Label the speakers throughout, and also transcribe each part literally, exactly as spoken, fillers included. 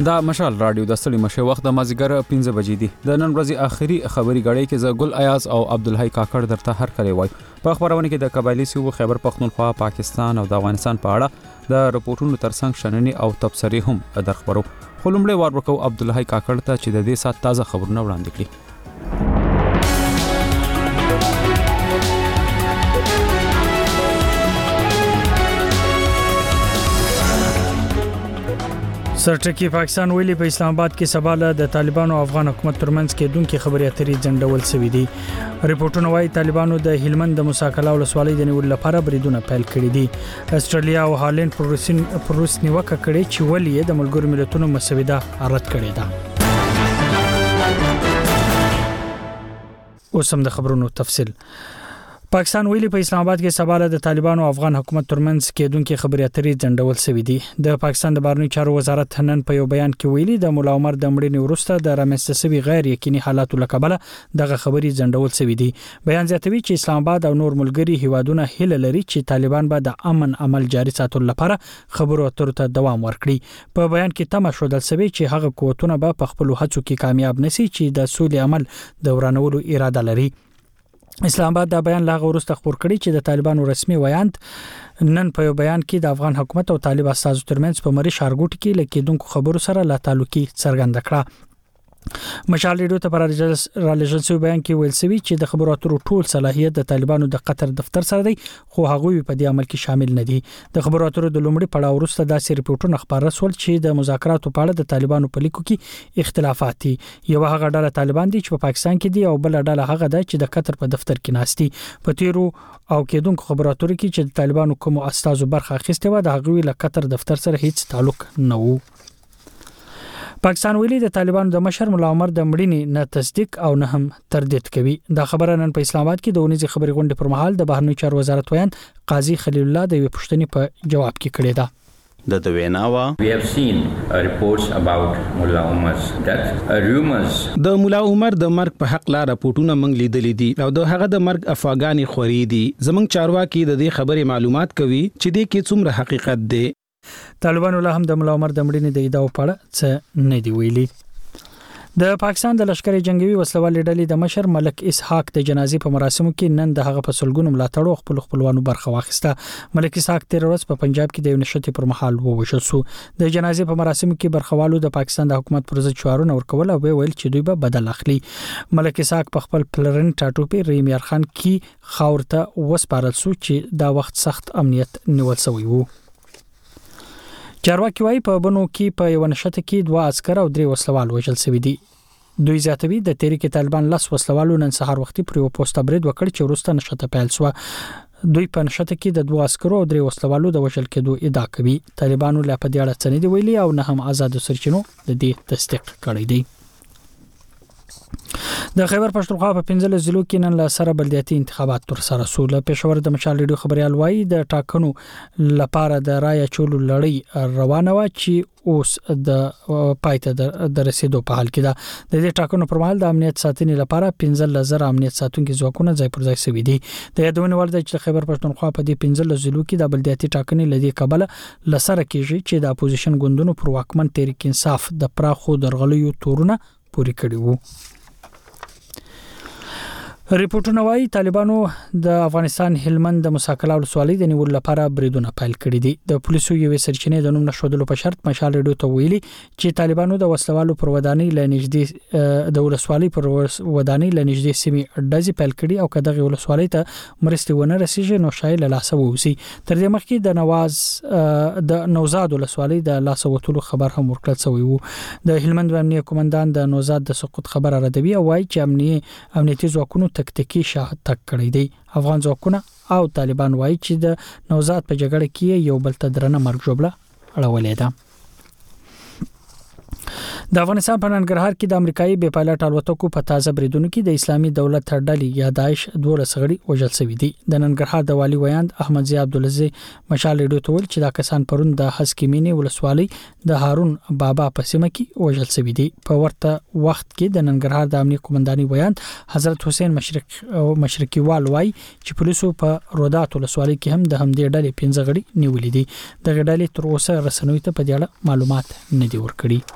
Speaker 1: دا مشال رادیو د ستړي مشه وخت د مازیګر پنځه بجې دي د نن ورځې آخري خبري غړې کې ز ګل ایاز او عبدالحی کاکړ درته هر کړي وای په خبرونه کې د قبایلی سیمو خیبر پختونخوا پاکستان او د افغانستان په اړه د رپورټونو ترڅنګ شننې او تبصرې هم درخبرو خو لومړی وار ورکو عبدالحی کاکړ ته چې د دې سات تازه خبرونه وړاندې کړي
Speaker 2: سرټکی پاکستان ویلي په اسلام آباد کې سباله د طالبانو او افغان حکومت ترمنځ کې دونکو خبري اترې جنډول شوې دي ریپورتونه وايي طالبانو د هلمند د موساکلا ولسوالۍ د نیول لپاره بریدونه پیل کړي دي استرالیا او هالند پروسین پروس نیوکه کړې چې ولې د ملګرو ملتونو مسوده رد کړې ده اوس هم د خبرونو تفصیل پاکستان ویلي په اسلام آباد کې سباله د طالبانو او افغان حکومت ترمنځ کې دونکو خبري اترې جنډول شوې دي د پاکستان د بهرنی چارو وزارت نن په یو بیان کې ویلي د مولا عمر د مړینې وروسته د رامنځته شوي غیر یقیني حالاتو لکبله دغه خبري جنډول شوې دي بیان زیاتوي چې اسلام آباد او نور ملګري هیوادونه هیله لري چې طالبان به د امن عمل جاري ساتلو لپاره خبرو اترو ته دوام ورکړي په بیان کې تمه شودل شوی چې هغه قوتونه به په خپل هڅو کې کامیاب نشي چې د سولې عمل د ورانولو اراده لري اسلام آباد دا بیان لاغه ورسته خبر کړی چې د طالبانو رسمي ویاند نن په یو بیان کې د افغان حکومت او طالب استازو ترمنځ په مری شارګوټ کې لکه دونکو خبرو سره لا تعلقي څرګند کړه مشال ریډیو ته پر رالیجنسي بیان کې ویل شوی چې د خبرو اترو ټول صلاحیت د طالبانو د قطر دفتر سره دی خو هغه په دې عمل کې شامل نه دي د خبرو اترو د لومړي پړاو وروسته داسې ریپورتونه خبر رسول چې د مذاکراتو په اړه د طالبانو په لیکو کې اختلافات دي یو هغه ډله طالبان دي چې په پاکستان کې دي او بل ډله هغه ده چې د قطر په دفتر کې ناشتي په تیرو او کېدونکو خبرو اترو کې چې د طالبانو کوم استازو برخه اخیسته و د هغه له قطر دفتر سره هیڅ تعلق نه وو پاکستان ویلي د طالبانو د مشر مولا عمر د مړینې نه تصدیق او نه هم تردید کوي دا خبره نن په اسلام آباد کې د ونیزي خبري غونډې پر مهال د بهرنی چارو وزارت ویان قاضي خلیل الله د یو پښتني په جواب کې کړی ده
Speaker 3: د دویناوا
Speaker 4: We have seen uh, reports about Mullah Umar's death. Uh, rumors
Speaker 5: د مولا عمر د مرګ په حق لا راپورټونه منګ لیدلې دي او د هغه د مرګ افغاني خوري دي زمنګ چارواکي د دې خبرې معلومات کوي چې د کې څومره حقیقت دی
Speaker 2: طالبانو له هم د مولا عمر د مړینې د ادعا په اړه څه نه دی ویلي د پاکستان د لشکري جنگي وسلوال ډلې د مشر ملک اسحاق د جنازې په مراسمو کې نن د هغه په سلګونو ملاتړو خپل خپلوانو برخه واخیسته ملک اسحاق تیر ورځ په پنجاب کې د یو نشته پر مهال ووژل شو د جنازې په مراسمو کې برخوالو د پاکستان د حکومت پر ضد شعارونه ورکول او ویل چې دوی به بدل اخلي ملک اسحاق په خپل پلرن ټاټوپي ریم یار خان کې خاورته وسپارل شو چې دا وخت سخت امنیت نیول شوی وو چارواکي وايي په بنو کې په یو نشته کې دوه عسكر او درې وسلوال وژل شوی دي دوی زیاتوي د تحریک طالبان لاس وسلوالو نن سهار وختي پر یو پوسټ برید وکړ چې وروسته نشته پیل شو دوی په نشته کې د دوه عسكرو او درې وسلوالو د وژل کېدو ادعا کوي طالبانو لا په دې اړه څه نه دی ویلي او نه هم آزاد سرچینو د دې تصدیق کړی دی د خیبر پښتونخوا په پنځل ضلعو کې نن له سره بلدیاتي انتخابات تر سره شو له پېښور د مشال ریډیو خبريال وایي د ټاکنو لپاره د رای چولو لړۍ روانه و چې اوس د پایته د رسیدو په حال کې ده د دې ټاکنو پر مهال د امنیت ساتنې لپاره پنځل لزر امنیت ساتونکو ځواکونه ځای پر ځای شوي دي د یادونه ولده چې خیبر پښتونخوا په دې پنځل ضلعو کې د بلدیاتي ټاکنې لدی قبل لسره کېږي چې د اپوزیشن ګوندونو پر واکمن تحریک انصاف د پراخو درغلیو تورونه پوری کړي وو ریپورتونه وايي طالبانو د افغانستان هلمند د موساکلا ولسوالۍ د نیول لپاره بریدونه پیل کړي دي د پولیسو یو سرچینې د نوم نشودلو په شرط مشال ریډیو ته ویلي چې طالبانو د وسلوالو پر ودانۍ لنږدې د ولسوالۍ پر ودانۍ لنږدې سیمې ډزې پیل کړي او کداغه ولسوالۍ ته مرستې ونه رسیږي نو شایل لاسه ووسی تر دې مخکې د نواز د نوزاد ولسوالۍ د لاسه وټولو خبر هم ورکړل شوی وو د هلمند امنیه کمانډان د نوزاد د سقوط خبر راډوي او وايي چې امنیه امنیتي ځواکونو تکتیکی شاتګ کړی دی افغان ځواکونه او طالبان وایي چې د نوزاد په جګړه کې یو بل ته درنه مرګ جوړه اړولې ده د افغانستان په ننګرهار کې د امریکایي بې پایلټ الوتکو په تازه بریدونو کې د اسلامي دولت ډلې یا داعش دوه سغړي وژل شوي دي. د ننګرهار د والي ویاند احمد ضیاء عبدالعزیز مشال ډیو ټول چې دا کسان پرون د حسکمینې ولسوالۍ د هارون بابا په سیمه کې وژل شوي دي. په ورته وخت کې د ننګرهار د امنیت قومنداني ویاند حضرت حسین مشرق مشرقي وال وای چې پولیسو په رودات ولسوالۍ کې هم د همدې ډلې پنځه غړي نیولې دي. د غډلې تر اوسه رسنوي ته په دې اړه معلومات نه دي ورکړي.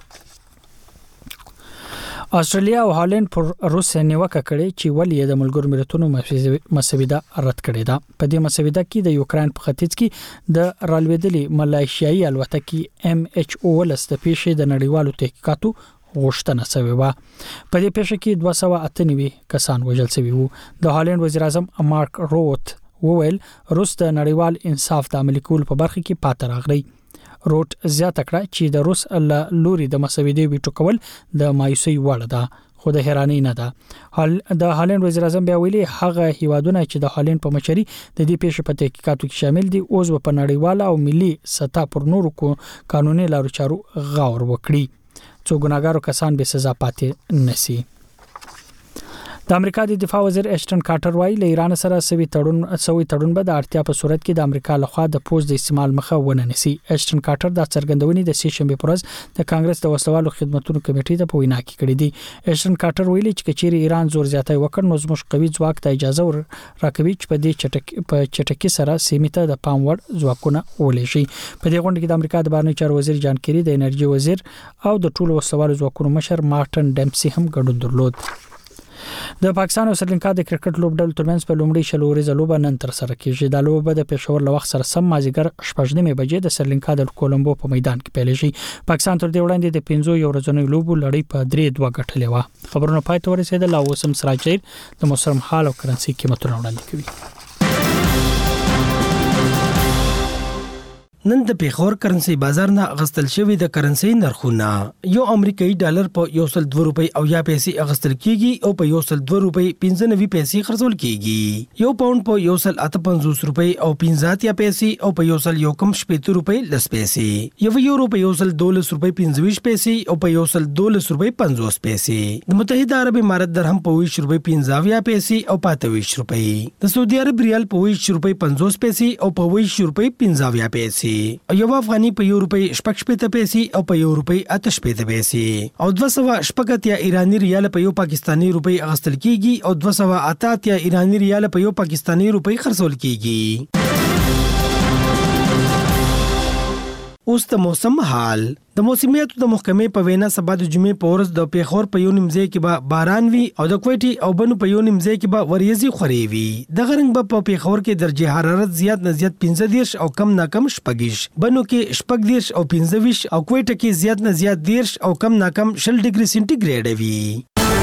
Speaker 2: استرالیا او هالند پر روسیه نیوکه کړې چې ولې د ملګرو ملتونو مسوده رد کړې ده. په دې مسوده کې د یوکرين په ختیځ کې د رالوېدلې ملایشیایي الوتکې ام ایچ او ولس د پیښې د نړیوالو تحقیقاتو غوښتنه شوې و. په دې پیښه کې دوه سوه اته نوي کسان وژل شوي وو. د هالند وزیر اعظم مارک روت وویل روس د نړیوال انصاف د عملي کولو په برخه کې پاتې راغلی. روت زیاته کړه چې د روس له لوري د مسودې ویټو کول د مایوسي وړ ده خو د حیرانۍ نه ده. حال د هالند وزیر اعظم بیا ویلي هغه هیوادونه چې د هالند په مشرۍ د دې پیښې په تحقیقاتو کې شامل دي اوس په نړیواله او ملي سطح پر نورو قانوني لارو چارو غور وکړي څو ګناګارو کسان به سزا پاتې نشي. د امریکا د دفاع وزیر اشټن کارټر وايي له ایران سره سوي تړون سوي تړون به د اړتیا په صورت کې د امریکا لخوا د پوز د استعمال مخه ونه نیسي. اشټن کارټر د څرګندونې د سې شنبه پر ورځ د کانګرس د وسلوالو خدماتو کمیټې ته په وینا کې کړې دي. اشټن کارټر ویلي چې کچېری ایران زور زیاتای وکړ نو زموږ قوي ځواک ته اجازه راکوي چې په دې چټک په چټکی سره سیمه د پام وړ ځواکونه ولې شي. په دې غونډه کې د امریکا د بهرنی چارو وزیر جان کیری د انرژي وزیر او د ټولو وسلوالو ځواکونو مشر مارټن ډمسي هم ګډون درلود. د پاکستان او سریلانکا د کرکټ لوبډل ترمنځ په لومړي شل ورځې لوبه نن تر سره کیږي. د لوبه د پېښور له وخت سره سم مازیګر شپږ نیمه بجې د سریلانکا د کولمبو په میدان کې پیل شي. پاکستان تر دې وړاندې د پنځو یو ورځې لوبو لړۍ په درې دوه ګټلې و. خبرونه پای ته ورسېدل او اوس هم سراجیر د موسم حال او کرنسي قیمتونه وړاندې کوي.
Speaker 3: نن د پیښور کرنسي بازار نه اغستل شوی د کرنسي نرخونه یو امریکایي ډالر په یو سل دوه روپۍ او یا پیسې اغستل کیږي او په یو سل دوه روپۍ پنځه نوي پیسې خرڅول کیږي. یو پاوند په یو سل اته پنځوس روپۍ او پنځه اتیا پیسې او په یو سل یو کم شپږ روپۍ لس پیسې. یو یورو په یو سل دولس روپۍ پنځه ویشت پیسې او په یو سل دولس روپۍ پنځوس پیسې. د متحده عرب امارات درهم په ویشت روپۍ پنځه اویا پیسې او پاته ویشت روپۍ. د سعودي عرب ریال په ویشت روپۍ پنځوس پیسې او په ویشت روپۍ پنځه اویا پیسې. یو افغاني په یو روپۍ شپږ شپږ پیسې او په یو روپۍ اته شپږ پیسې او دوه سوه شپږ اتیا ایرانی ریال په یو پاکستانی روپۍ اغستل کیږي او دوه سوه اته اتیا ایرانی ریال په یو پاکستانی روپۍ خرڅول کیږي. اوس د موسم حال. د موسمیاتو د محکمې په وینا سبا د جمعې په ورځ د پیښور په یو نیمځای کې به باران وي او د کوټي او بنو په یو نیمځای کې به وریځي خوري وي. د غرنګ به په پیښور کې درجه حرارت زیات نه زیات پنځه دیرش او کم نه کم شپږ، بنو کې شپږ دیرش او پنځه ویشت او کوټه کې زیات نه زیات دیرش او کم نه کم شل ډیګري سنټیګریډ وي.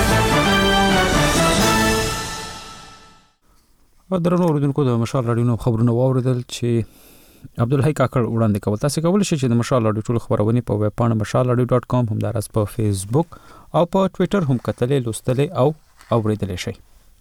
Speaker 1: درنو اوریدونکو د مشال راډیو خبرونه واوریدل چې عبدالحی کاکړ وړاندې کول. تاسو کولی شئ چې د مشال راډیو ټول خبرونه په ویب پاڼه مشال راډیو ډاټ کام هم دراز په فیسبوک او په ټوئیټر هم کتلې لوستلې او اوریدلې شئ.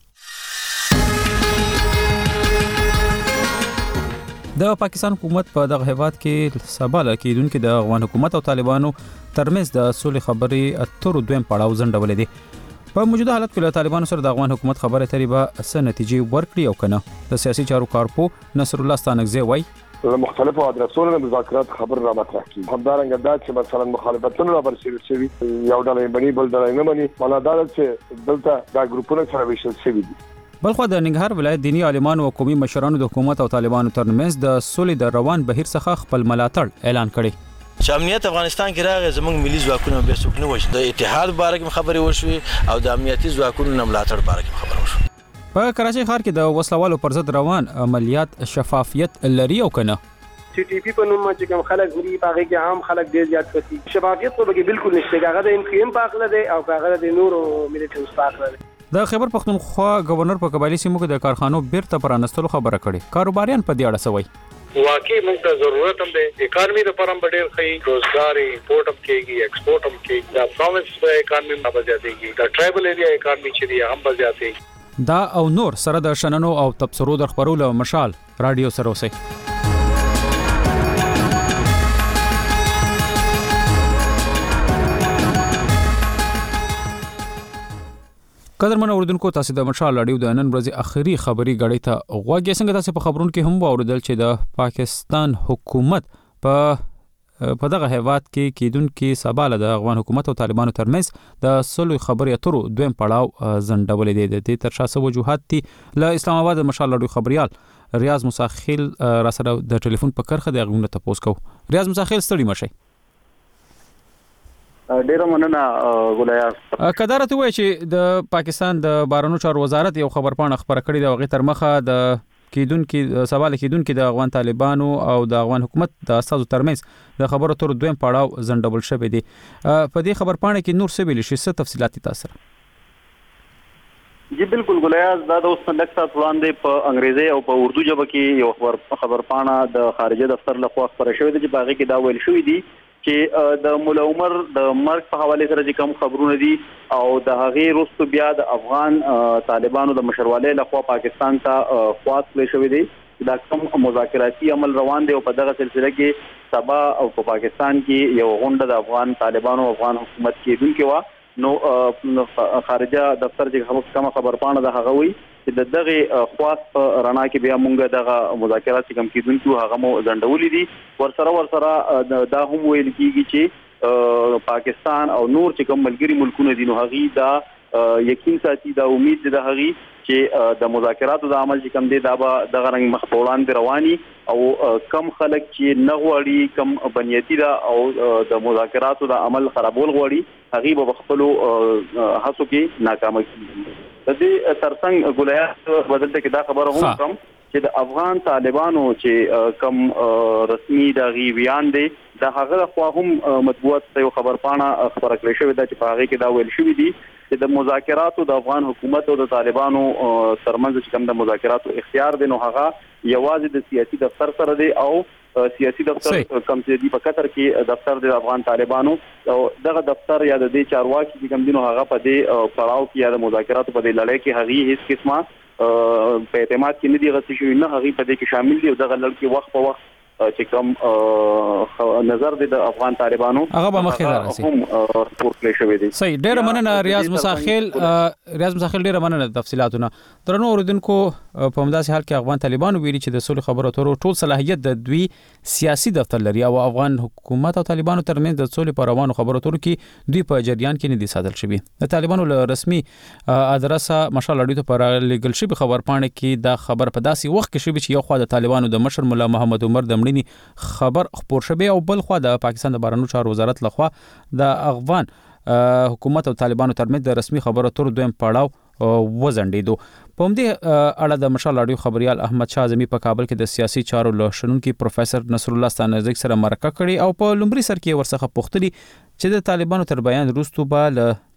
Speaker 1: د پاکستان حکومت په دغه هیواد کې سباله کېدونکو د افغان حکومت او طالبانو ترمنځ د سولې خبرې اترو دویم پړاو ځنډولې دي. په موجوده حالت کې له طالبانو سره د افغان حکومت خبره اترې به څه نتیجې ورکړي او کنه. د سیاسي چارو کارپو نصر الله ستانکزی وایي
Speaker 6: له مختلفو ادرسونو د مذاکرات خبر را مطرح کیږي. همدارنګه دا چې مثلا مخالفتونه را برسېږي شوی یو ډول بني بل ډول نه مني معنا دا چې دلته دا ګروپونه سره ویشل شوی دي.
Speaker 1: بلخو د ننګرهار ولایت دینی عالمانو او قومي مشرانو د حکومت او طالبانو ترمنځ د سولې د روان بهیر څخه خپل ملاتړ اعلان کړی.
Speaker 7: چې امنیت افغانستان کې راغی زموږ ملي ځواکونه به څوک نه وشي. د اتحاد باره کې خبرې وشوي او د امنیتي ځواکونو نه ملاتړ باره کې خبره وشوه.
Speaker 1: په کراچۍ ښار کې د وسلوالو پر ضد روان عملیات شفافیت لري او کنه.
Speaker 8: سی ټي پی په نوم چې کوم خلک غري پاږي کې عام خلک ډیر زیات کوي. شفافیت په کې بالکل نشته. هغه د انفیم پاکله دی او هغه د نورو ملیټنټس پاکله دی.
Speaker 1: د خیبر پختونخوا گورنر په قبایلی سیمو کې د کارخانو بیرته پرانستلو خبره کړې. کاروباریان په دې اړه څه وایي؟
Speaker 9: واقعي موږ ته ضرورت هم دی. اکانومي د پرم ډېر ښه روزګار امپورټ هم کېږي ایکسپورټ هم کېږي. د پروینس په اکانومي هم بزیاتېږي. د ټرایبل ایریا اکانومي چې دی هم بزیاتېږي.
Speaker 1: دا او نور سره د شننو او تبصرو در خبرولو مشال رادیو سره اوسئ. قدرمن اوردونکو تاسو د مشال اړیو د نن ورځې اخري خبري غړې ته غوږی څنګه تاسو په خبرونو کې هم اوریدل چې د پاکستان حکومت په په دغه هیواد کې کېدونکو سباله د افغان حکومت او طالبانو ترمنځ د صلح خبرې اترو دویم پړاو زندولې دي د تر شاسو وجوهات دي له اسلام آباد د مشال اړیو خبريال ریاض مساخیل را سره د ټلیفون په کرخه د غوونه تاسو کو ریاض مساخیل ستړي مشي
Speaker 10: ډیره مننه ګولیا
Speaker 1: کدارته وای چې د پاکستان د بهرنیو چارو وزارت یو خبرپاڼه خبره کړې د غي تر مخه د کېدونکو سوال کېدونکو د افغان طالبانو او د افغان حکومت د اساسو ترمنځ د خبرو تر دویم پړاو زندبل شوی دی په دې خبرپاڼه کې نور څه ویل شي څه تفصيلات تاسو
Speaker 10: جی بالکل ګولیا دا د اوس څنګه تاسو وړاندې په انګریزي او په اردو ژبه کې یو خبر خبرپاڼه د خارجه دفتر لخوا خبره شوې ده چې باغې کې دا ویل شوې دي چې د مولا عمر د مرګ په حواله سره چې کوم خبرونه دي او د هغه وروسته بیا د افغان طالبانو د مشرواله لخوا پاکستان ته خواص لې شوې دي دا کوم مذاکراتي عمل روان دي او په دغه سلسله کې سبا او په پاکستان کې یو غونډه د افغان طالبانو او افغان حکومت کې دونکو وا نو خارجه دفتر چې کوم خبرپاڼه ده هغه وی چې د دغه خواص په رڼا کې بیا مونږ دغه مذاکرات کوم کېدونکو هغه مو ځنډولې دي ورسره ورسره دا هم ویل کیږي چې پاکستان او نور چې کوم ملګری ملکونه دي نو هغه دا یقین ساتي دا امید ده هغه چې د مذاکراتو د عمل چې کوم دي دا به دغه رنګ مخ په وړاندې رواني او کم خلک چې نغوړي کم بنیتی دا او د مذاکراتو د عمل خرابول غوړي هغه به خپل هڅو کې ناکام کیږي د دې ترڅنګ ګولیا بدلته کې دا خبره هم کوم چې د افغان طالبانو چې کم رسمي د غي بیان دي د هغه خو هم مطبوعات ته خبرپاڼه خبره کړې شوې ده چې په هغه کې دا ویل شوې دي چې د مذاکراتو د افغان حکومت او د طالبانو ترمنځ چې کوم د مذاکراتو اختیار دي نو هغه یوازې د سیاسي دفتر سره دی او سیاسي دفتر کم چې دی په قطر کې دفتر د افغان طالبانو او دغه دفتر یا د دې چارواکي چې کوم دي نو هغه په دې پړاو کې یا د مذاکراتو په دې لړۍ کې هغه هیڅ قسمه په اعتماد کې نه دي غوښتي شوی نه هغه په دې کې شامل دي او دغه لړ کې وخت په وخت چې کوم نظر د افغان طالبانو
Speaker 1: هغه به مخې راځي
Speaker 10: هم پور کړی شوی دی
Speaker 1: صحیح ډېر مننه ریاض مساخیل ریاض مساخیل ډېر مننه تفصيلاتونه ترنو اوریدونکو په همداسې حال کې افغان طالبانو ویلي چې د صلح خبرو اترو ټول صلاحیت د دوی سیاسي دفتر لري او افغان حکومت او طالبانو ترمنځ د صلح په روانو خبرو اترو کې دوی په جریان کې نه دي ساتل شوی د طالبانو له رسمي ادرسه مشال اړیو پر لیګل شي خبرپاڼه کې دا خبر په داسې وخت کې شوی چې یو خوا د طالبانو د مشر مولا محمد عمر د خبر خبر شوی او بل خو د پاکستان د بهرنیو چارو وزارت لخوا د افغان حکومت او طالبانو ترمنځ د رسمي خبرو تر دویم پړاو وزندیدو په همدې اړه د مشال اړیو خبريال احمد شاه اعظمي په کابل کې د سیاسي چارو لشنونکو پروفیسور نصر الله ستانزیک سره مرکه کړې او په لومړي سر کې ورڅخه پوښتنه چې د طالبانو تر بیان وروسته به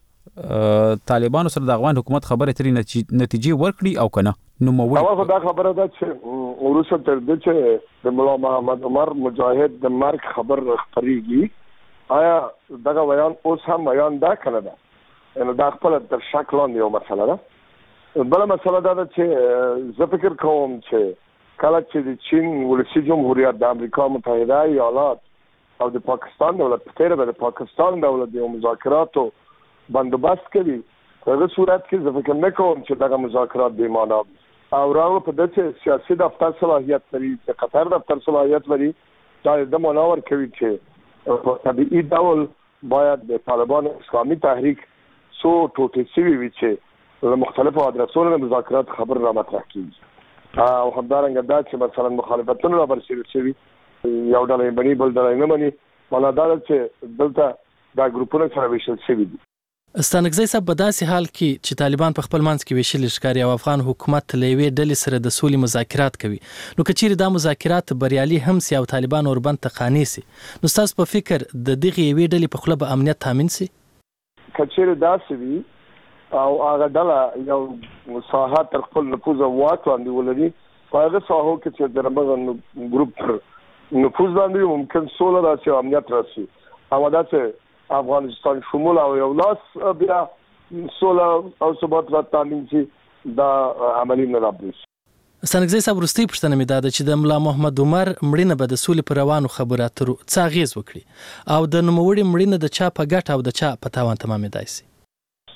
Speaker 1: ل طالبانو سره د افغان حکومت خبرې ترې نتیجې ورکړي او کنه نو مو
Speaker 6: هغه دا خبره ده چې ورسره تر دې چې د مولا محمد عمر مجاهد د مرګ خبر خبريږي آیا دغه بیان اوس هم بیان دا کنه ده نو دا خپل تر شک لاندې یو مسله ده بل مسله دا چې زه فکر کوم چې کله چې د چین ولسی جمهوریت د امریکا متحده ایالات او د پاکستان دولت په تیر د پاکستان دولت د مذاکراتو بندوبست کوي په هغه صورت کې زه فکر نه کوم چې دغه مذاکرات به معنا او راو په دغه سیاسي دفتر صلاحیت لري د قطر دفتر صلاحیت لري دا د منور کوي چې په طبيعي ډول باید د طالبان اسلامي تحریک سو ټوټې سوي وي چې د مختلفو ادرسونو د مذاکرات خبر را مطرح کیږي او همدارنګه دا چې مثلا مخالفتونو را برسېږي چې یو ډول بني بل ډول نه مني ولا دا چې دلته دا ګروپونه سره ویشل شوي دي
Speaker 11: ستانګزی صاحب په داسې حال کې چې طالبان په خپل منځ کې ویشل ښکاري او افغان حکومت له یوې ډلې سره د سولې مذاکرات کوي نو کچېرې دا مذاکرات بریالي هم سي او طالبان اوربند ته قانع سي نو تاسو په فکر د دغه یوې ډلې په خله به امنیت تامین سي
Speaker 6: کچېرې دا سوي او هغه ډله یو ساحه تر خپل نفوذ او واک باندې ولري په هغه ساحو کې چې درمغه ګروپ پر نفوذ باندې ممکن سوله راشي امنیت راشي او دا چې افغانستان شمول او یو لاس بیا سوله او ثبات را تامین شي دا عملی نه راځي
Speaker 11: ستانګزی صاحب وروستي پوښتنه مې دا ده چې د ملا محمد عمر مړینه به د سولې پر روانو خبرو اترو څه اغېز وکړي او د نوموړي مړینه د چا په ګټه او د چا په تاوان تمامېدای شي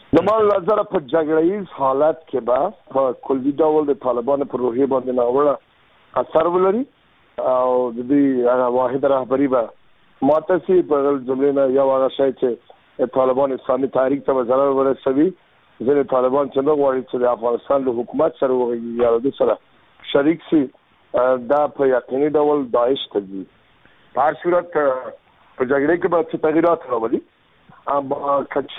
Speaker 6: زموږ نظر په جګړهیز حالت کې به په کلي ډول د طالبانو پر روحیه باندې ناوړه اثر ولري او د دې هغه واحد رهبری به ماته سي په جمله نه یو هغه شی چې طالبان اسلامي تحریک ته ضرر ورسوي. ځینې طالبان چې نه غواړي چې د افغانستان له حکومت سره وغږیږي یا د سره شریک سي دا په یقیني ډول داعش ته دي. په هر صورت په جګړه کې به څه تغیرات راولي. اما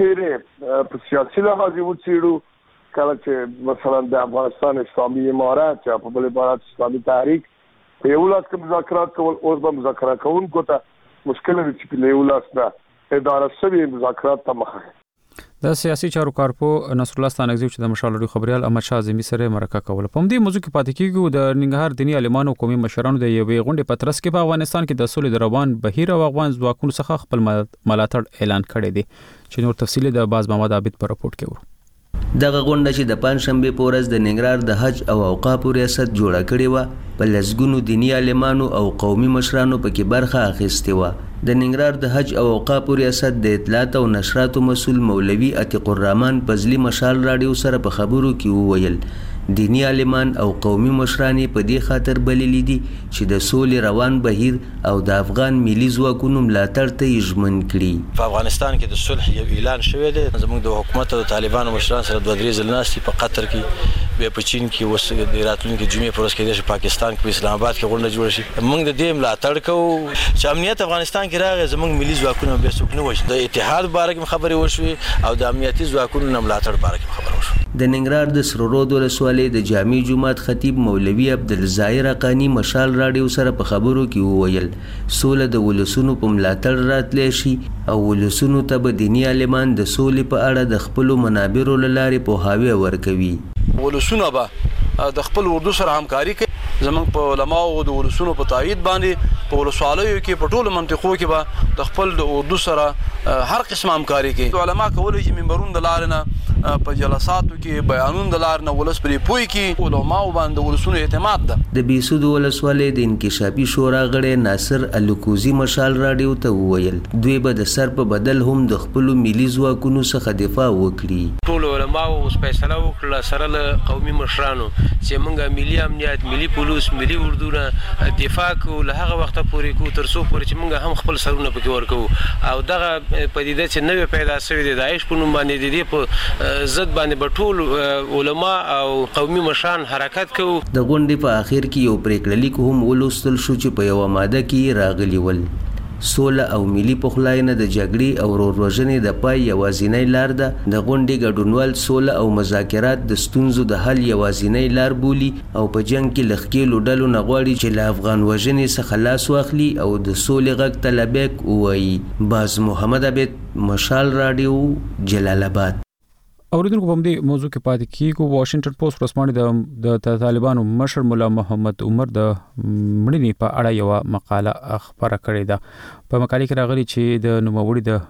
Speaker 6: کچېره په سیاسي لحاظ وڅېړو کله چې مثلا د افغانستان اسلامي امارات یا په بل عبارت اسلامي تحریک په یو لاس کې مذاکرات کول اوس به مذاکرات کوونکو ته مشکل وي چې په یو لاس نه اداره سوي مذاکرات ته مخه.
Speaker 1: د سیاسي چارو کارپو نصر الله ستانګزی چې د مشال لري خبريال احمد شاه زمي سره مرکه کوله. په دې موضوع کې پاتې کیږي د ننګرهار دینی عالمانو قومي مشرانو د یوې غونډې په ترڅ کې په افغانستان کې د سولې د روان بهیر او افغان ځواکونو څخه خپل ملاتړ اعلان کړی دی چې نور تفصیل د باز محمد عابد په راپورټ کې ورو.
Speaker 12: دغه غونډه چې د پنځشنبه په ورځ د ننګرهار د حج او اوقاف ریاست جوړه کړې و په لسګونو دینی عالمانو او قومي مشرانو پکې برخه اخیستې و. د ننګرهار د حج او اوقاف ریاست د اطلاعات او نشراتو مسؤل مولوي عتیق الرحمن فضلی مشال رادیو سره په خبرو کې وویل دینی عالمان او قومي مشران په دې خاطر بللي دي چې د سولې روان بهیر او د افغان ملي ځواکونو ملاتړ ته ژمن کړي.
Speaker 7: په افغانستان کې د صلح یو اعلان شوی دی. زموږ د حکومت او طالبانو مشران سره دوه درې ځل ناستي په قطر کې بیا په چین کې اوس د راتلونکي جمعې پر ورځ کې د پاکستان کې په اسلام آباد کې غونډه جوړه شي. موږ د دې ملاتړ کوو چې امنیت افغانستان کې راغی. زموږ ملي ځواکونه به څوک نه وشي. د اتحاد باره کې خبرې وشوي او د امنیتي ځواکونو نه ملاتړ باره کې خبره وشوه.
Speaker 12: د ننګرهار د سرورود ولسوالۍ د جامع جماعت خطیب مولوي عبدالظاهر حقانی مشال رادیو سره په خبرو کې وویل سوله د ولسونو په ملاتړ راتلی شي او ولسونو ته به دینی عالمان د سولې په اړه د خپلو منابرو له لارې پوهاوی ورکوي.
Speaker 13: ولسونه به د خپل اردو سره همکاري کوي. زمونږ په علماو د ولسونو په تایید باندې په ولسوالیو کې په ټولو منطقو کې به د خپل د اردو سره هر قسم همکاري کوي. علما کولی چې منبرون د لارې نه په جلساتو کې بیانون د لارې نه ولس پرې پوي کې علماو باندې ولسونو اعتماد ده.
Speaker 12: د بیسود ولسوالۍ د انکشافي شورا غړی ناصر الکوزي مشال رادیو ته وویل دوی به د سر په بدل هم د خپلو ملي ځواکونو څخه دفاع وکړي.
Speaker 14: ټول علماو اوس فیصله وکړه سره له قومي مشرانو چې موږ ملي امنیت ملي پولیس ملي اردو نه دفاع کوو له هغه وخته پورې کوو تر څو پورې چې موږ هم خپل سرونه پکې ورکوو او دغه پدیده چې نوې پیدا شوې ده د داعش په نوم باندې د دې په ضد باندې به ټول علما او قومي مشران حرکت کوو.
Speaker 12: د غونډې په آخر کې یو پریکړه لیک هم ولوستل شو چې په یوه ماده کې راغلي ول سوله او ملي پخلاینه د جګړې او ورورژنې د پای یوازینۍ لار ده. د غونډې ګډونوال سوله او مذاکرات د ستونزو د حل یوازینۍ لار بولي او په جنگ کې لخکېلو ډلو نه غواړي چې له افغان وژنې څخه لاس واخلي او د سولې غږ ته لبیک ووایي. باز محمد عابد مشال رادیو جلال آباد.
Speaker 1: اوریدونکو په دې موضوع کې پاتې کیږو. واشنگټن پوسټ ورسپانې د طالبانو مشر مولا محمد عمر د مړینې په اړه یو مقاله خبره کړې ده. په مقاله کې راغلي چې د نوموړي د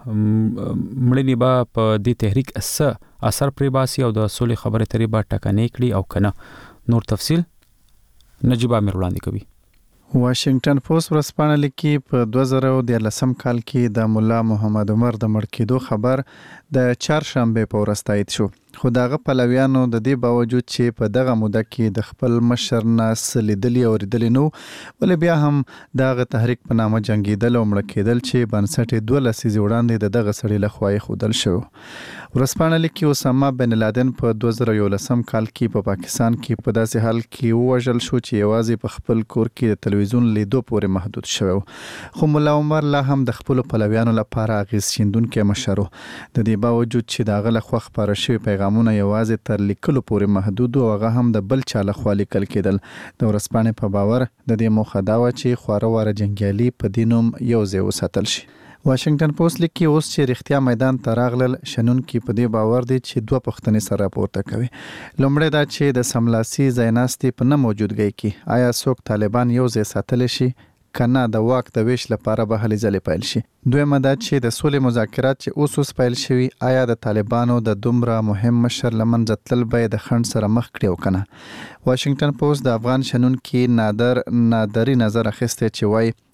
Speaker 1: مړینې به په دې تحریک څه اثر پرې باسي او د سولې خبرې ترې به ټکنۍ کړي او کنه. نور تفصیل نجیب امیر وړاندې کوي.
Speaker 15: واشنگټن پوسټ ورسپانه لیکي په دوه زره دیارلسم کال کې د مولا محمد عمر د مړ کېدو خبر د چهارشنبه په ورځ تایید شو. خو دغه پلویانو د دې باوجود چې په دغه موده کې د خپل مشر نه سلیدلی او ریدلی نو ولې بیا هم دغه تحریک په نامه جنگیدل او مړ کېدل چې بنسټ دوه لسیزې وړاندې د دغه سړي لخوا خودل شو. ورسپانه لیکي اسامه بن لادن په دوه زره یولسم کال کې په پا پاکستان کې په داسې حال کې ووژل شو چې یوازې په خپل کور کې د تلویزیون لیدو پورې محدود شوی. خو مولا عمر لا هم د خپل پلویانو لپاره اغیز شیندونکی مشر و. د دې باوجود چې دغه لخوا خبره شوی پیغامونه یوازې تر لیکلو پورې محدود او هغه هم د بل چا لخوا لیکل کېدل. د ورسپانې په باور د دې موخه دا و چې خواره واره جنګیالي په دې نوم یو ځای وساتل شي. واشنگټن پوسټ لیکي اوس چې رښتیا میدان ته راغلل شنونکي په دې باور دي چې دوه پوښتنې سره راپورته کوي. لومړی دا چې د سملاسي ځایناستي په نه موجودګۍ کې آیا څوک طالبان یو ځای ساتلی شي کنه د واک د ویش لپاره به هلې ځلې پیل شي. دویمه دا چې د سولې مذاکرات چې اوس اوس پیل شوي آیا د طالبانو د دومره مهم مشر له منځه تلل به یې د خنډ سره مخ کړي او کنه. واشنگټن پوسټ د افغان شنونکي نادر نادري نظر اخیستی چې وایي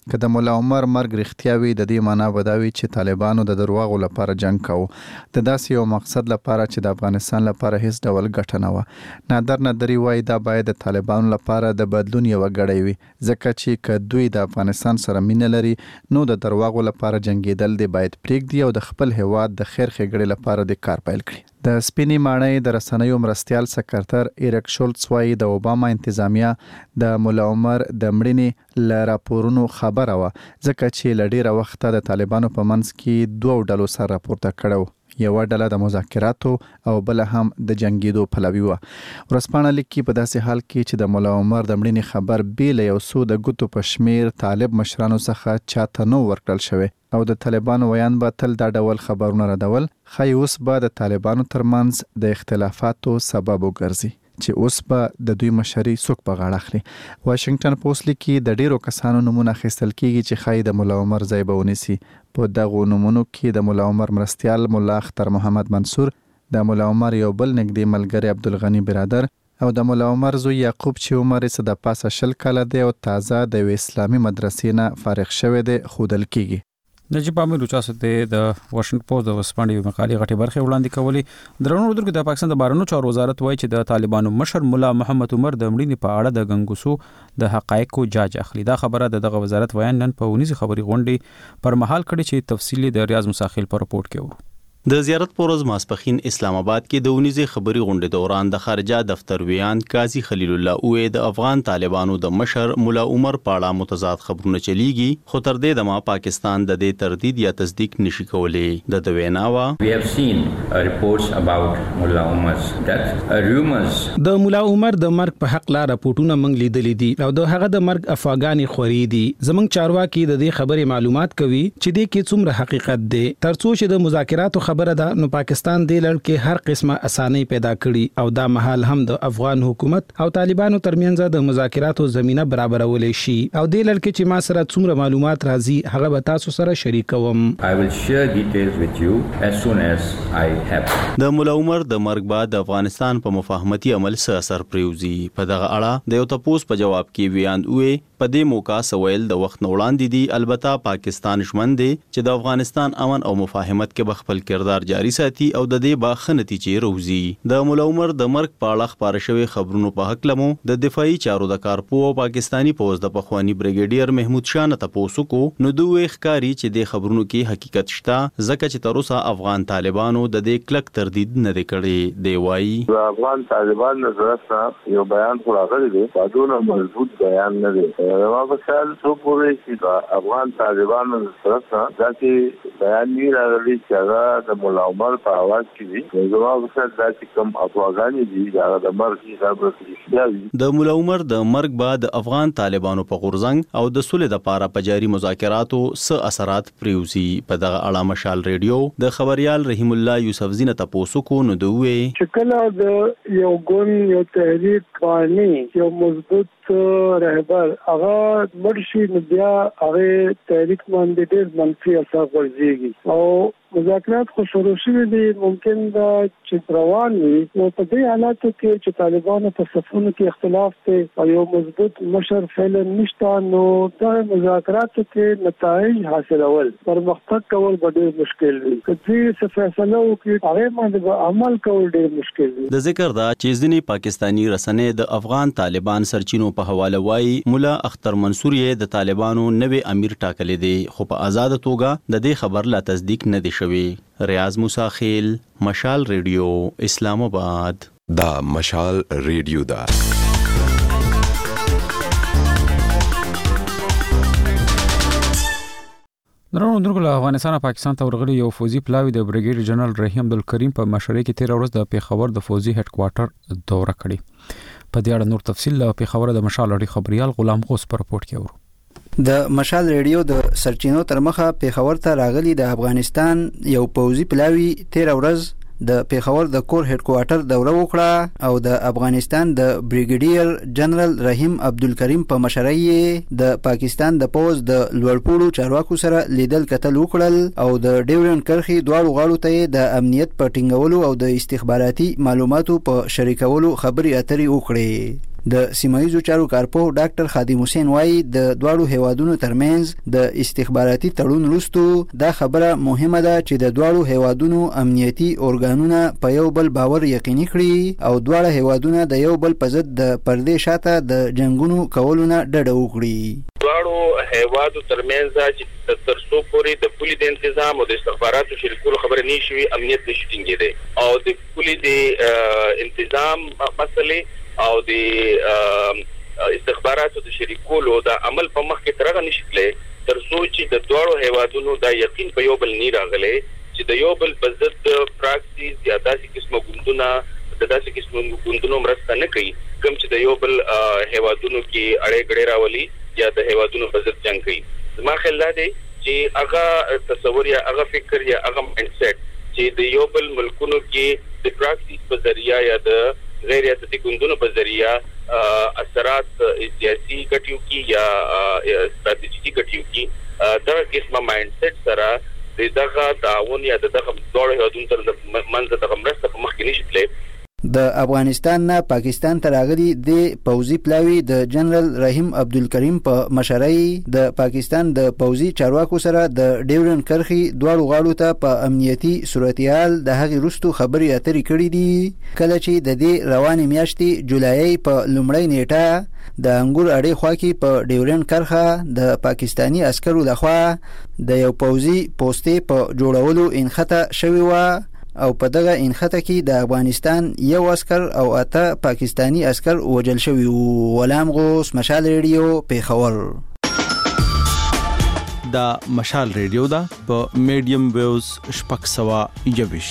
Speaker 15: که د مولا عمر مرګ رښتیا وي د دې معنا وداوي چې طالبانو د دروغو لپاره جنگ کاوه د داسې یو مقصد لپاره چې د افغانستان لپاره هیڅ ډول ګټه نه و. نادر نادری وایي دا باید د طالبانو لپاره د بدلون یو غړی وي ځکه چې که دوی د افغانستان سره مینه لري نو د دروغو لپاره جنگیدل دی باید پریږدي او د خپل هیواد د خیر ښېګړې لپاره د کار پیل کړي. د سپینې ماڼۍ د رسنیو مرستیال سکرټر ایرک شولټس وایي د اوباما انتظامیه د مولا عمر د مړینې له راپورونو خبره وه ځکه چې له ډېره وخته د طالبانو په منځ کې دوو ډلو سر راپورته کړی. یوه ډله د مذاکراتو او بل هم د جنگیدو پلوي وه. ورځپاڼه لیکي په داسې حال کې چې د مولا عمر د مړینې خبر بې له یو څو د ګوتو په شمیر طالب مشرانو څخه چاته نو ورکړل شوی او د طالبانو ویان به تل دا ډول خبرونه ردول ښایي اوس به د طالبانو ترمنځ د اختلافاتو سبب وګرځي چې اوس به د دوی مشري څوک په غاړه اخلي. واشنگټن پوسټ لیکي د ډیرو کسانو نمونه اخیستل کیږي چې ښایي د مولا عمر ځای به ونیسي. په دغو نمونو کې د مولا عمر مرستیال مولا اختر محمد منصور، د مولا عمر یو بل نږدې ملګری عبدالغنی برادر او د مولا عمر زوی یعقوب چې عمر یې د پاسه شل کاله دی او تازه د اسلامي مدرسې نه فارغ شوی دی ښودل کیږي.
Speaker 1: نجیب امیر اوچاسته د واشنگټن پوسټ د وسپانډي مقالې غټي برخه وړاندې کولې. درنو اردو د پاکستان د بهرنیو چارو وزارت وایي چې د طالبانو مشر مولا محمد عمر د مړینې په اړه د ګنګوسو د حقایقو جاج اخلي. دا خبره د دغه وزارت ویان نن په ونیزي خبري غونډې پر مهال کړي چې تفصیلی د ریاض مساخیل پر رپورت کې ورو.
Speaker 16: د زیارت پورز ماسپخین اسلام آباد کې د ونیزي خبري غونډې دوران د خارجه دفتر ویان قاضي خلیل الله اوې د افغان طالبانو د مشر مولا عمر پاړه متضاد خبرونه چلیږي خو تر دې د پاکستان د دې تردید یا تصدیق نشي کولای. د دویناوا
Speaker 4: We have seen uh, reports about Mullah Umar's death. Uh, rumors
Speaker 5: د مولا عمر د مرګ په حق لا راپورټونه موږ لیدلې دي او د هغه د مرګ افاغاني خوري دي. زمنګ چارواکي د دې خبرې معلومات کوي چې د کې څومره حقیقت دی ترڅو چې د مذاکراتو خبره ده نو پاکستان د لړ کې هر قسمه اساني پیدا کړي او دا محل هم د افغان حکومت او طالبانو ترمنځ د مذاکراتو زمينه برابرولې شي او د لړ کې چې ما سره څومره معلومات راځي هغه به تاسو سره شریکوم.
Speaker 4: I will share details with you as soon as I have.
Speaker 16: د مولا عمر د مرګ بعد د افغانستان په مفاهمتي عمل سره اثر پریوزي. په دغه اړه د یو تپوس په جواب کې ویاند وې په دې موقع سویل د وخت نوړاندې دي البته پاکستان ژمن دي چې د افغانستان امن او مفاهمت کې بخپل کردار جاری ساتي او د دې باخ نتیجې روزي. د مولا عمر د مرګ په اړه خبره شوی خبرونو په حق لمو د دفاعي چارو د کارپو پاکستانی پوز د پخوانی بریګیډیر محمود شاه نه تاسو کو نو دوی ښکاری چې د خبرونو کې حقیقت شته ځکه چې تر اوسه افغان طالبانو د دې کلک تردید نه کړي. دی وایي
Speaker 17: افغان طالبان نظرته یو بیان راغلی دی پادونه مضبوط بیان نه دی. ما په خیال څو پورې چې افغان طالبانو نظرته ځکه بیان nie راغلی چې هغه د مولا عمر په اواز کې دي. زما په خیال چې کوم افغاني دي هغه د مرګ حساب راځي.
Speaker 16: د مولا عمر د مرګ بعد افغان طالبانو په غورځنګ او د سولې د پاره په جاري مذاکراتو څه اثرات پریوزي. په دغه اړه مشال ریډیو د خبريال رحیم الله یوسف زینه تاسو کو نو دوی
Speaker 18: چې کله د یو ګون یو تحریک باندې یو مضبوط رهبر هغه مرشي نو بیا هغه تحریک باندې ډېر منفي اثر ورځيږي او مذاکرات خو شروع شوي دي ممکن دا چې روان وي نو په دې حالاتو کې چې طالبانو په صفونو کې اختلاف دی او یو مضبوط مشر فعلا نشته نو دا مذاکراتو کې نتایج حاصلول پرمختګ کول ډېر مشکل وي. کله چې فیصله وکړي هغه باندې عمل کول ډېر مشکل وي.
Speaker 16: د ذکر دا چې ځینې پاکستانی رسنۍ د افغان طالبان سرچینو په حواله وایي مولا اختر منصور یې د طالبانو نوې امیر ټاکلی دی خو په آزاد توګه د دې خبر لا تصدیق نه دی شوی. ریاض مساخیل مشال ریډیو اسلام آباد.
Speaker 19: دا مشال ریډیو دا
Speaker 1: درنو درګل افغانستان او پاکستان ته ورغلي یو فوجي پلاوی د بریګیډ جنرال رحیم عبدالکریم په مشرۍ کې تیر ورځ د پیښور د فوجي هډ کوارټر دوره کړې. په دې اړه نور تفصیل له پیښور د مشال اړي خبريال غلام غوس پر رپورت کې ورو.
Speaker 20: د مشال ریډیو د سرچینو تر مخه پیښور ته راغلي د افغانستان یو پوځي پلاوی تیر ورځ د پیښور د کور هډ کوارټر دوره وکړه او د افغانستان د بریګیډیر جنرال رحیم عبدالکریم په مشرۍ د پاکستان د پوز د لوړپوړو چارواکو سره لیدل کتل وکړل او د ډیورن کرخي دواړو غاړو ته د امنیت په ټینګولو او د استخباراتي معلوماتو په شریکولو خبري اترې وکړې. د سیمایي چارو کارپوه ډاکټر خادم حسین وایي د دواړو هیوادونو ترمنځ د استخباراتي تړون وروسته دا خبره مهمه ده چې د دواړو هیوادونو امنیتي اورګانونه په یو بل باور یقیني کړي او دواړه هیوادونه د یو بل په ضد د پردې شاته د جنگونو کولو نه ډډه وکړي.
Speaker 21: دواړو هیوادو ترمنځ چې تر څو پورې د پولي د تنظیم او د استخباراتو شریکولو خبره نشي امنیت نشي ټینګېدی او د پولي د تنظیم مسلې او د استخباراتو د شریکولو د عمل په مخ کې ترغه نشي تللی تر څو چې د دواړو هیوادونو د یقین په یو بل نه راغلی چې د یو بل په ضد پراکټیس یا داسې قسمه ګوندونه د داسې قسمه ګوندونو مرسته نه کوي کوم چې د یو بل هیوادونو کې اړې ګړې راولي یا د هیوادونو په ضد جنګ کوي. زما خیال دا دی چې هغه تصور یا هغه فکر یا هغه مایند سیټ چې د یو بل ملکونو کې د پراکټیس په ذریعہ یا د غیر ریاستي ګوندونو په ذریعہ اثرات سیاسي ګټیو کې یا ستراتیژیکي ګټیو کې دا قسمه مایند سیټ سره دغه تعاون یا دغه دوه هیوادونو تر منځ د مرسته په مخ کې نشي تللی.
Speaker 20: د افغانستان نه پاکستان ته راغلي د پوځي پلاوی د جنرال رحیم عبدالکریم په مشرۍ د پاکستان د پوځي چارواکو سره د ډیورن کرخي دواړو غاړو ته په امنیتي صورتحال د هغې وروستو خبرې اترې کړې دي کله چې د دې روانې میاشتې جولای په لومړۍ نیټه د انګور اړې خوا کې په ډیورن کرخه د پاکستانی عسکرو لخوا د یو پوځي پوستې په جوړولو انخته شوې وه او په دغه انخته کې د افغانستان یو عسكر او اته پاکستانی عسكر وژل شوي وو. غلام غوث، مشال ریډیو، پیښور.
Speaker 16: دا مشال ریډیو دا په میډیم ویوز شپږ سوه یوویش.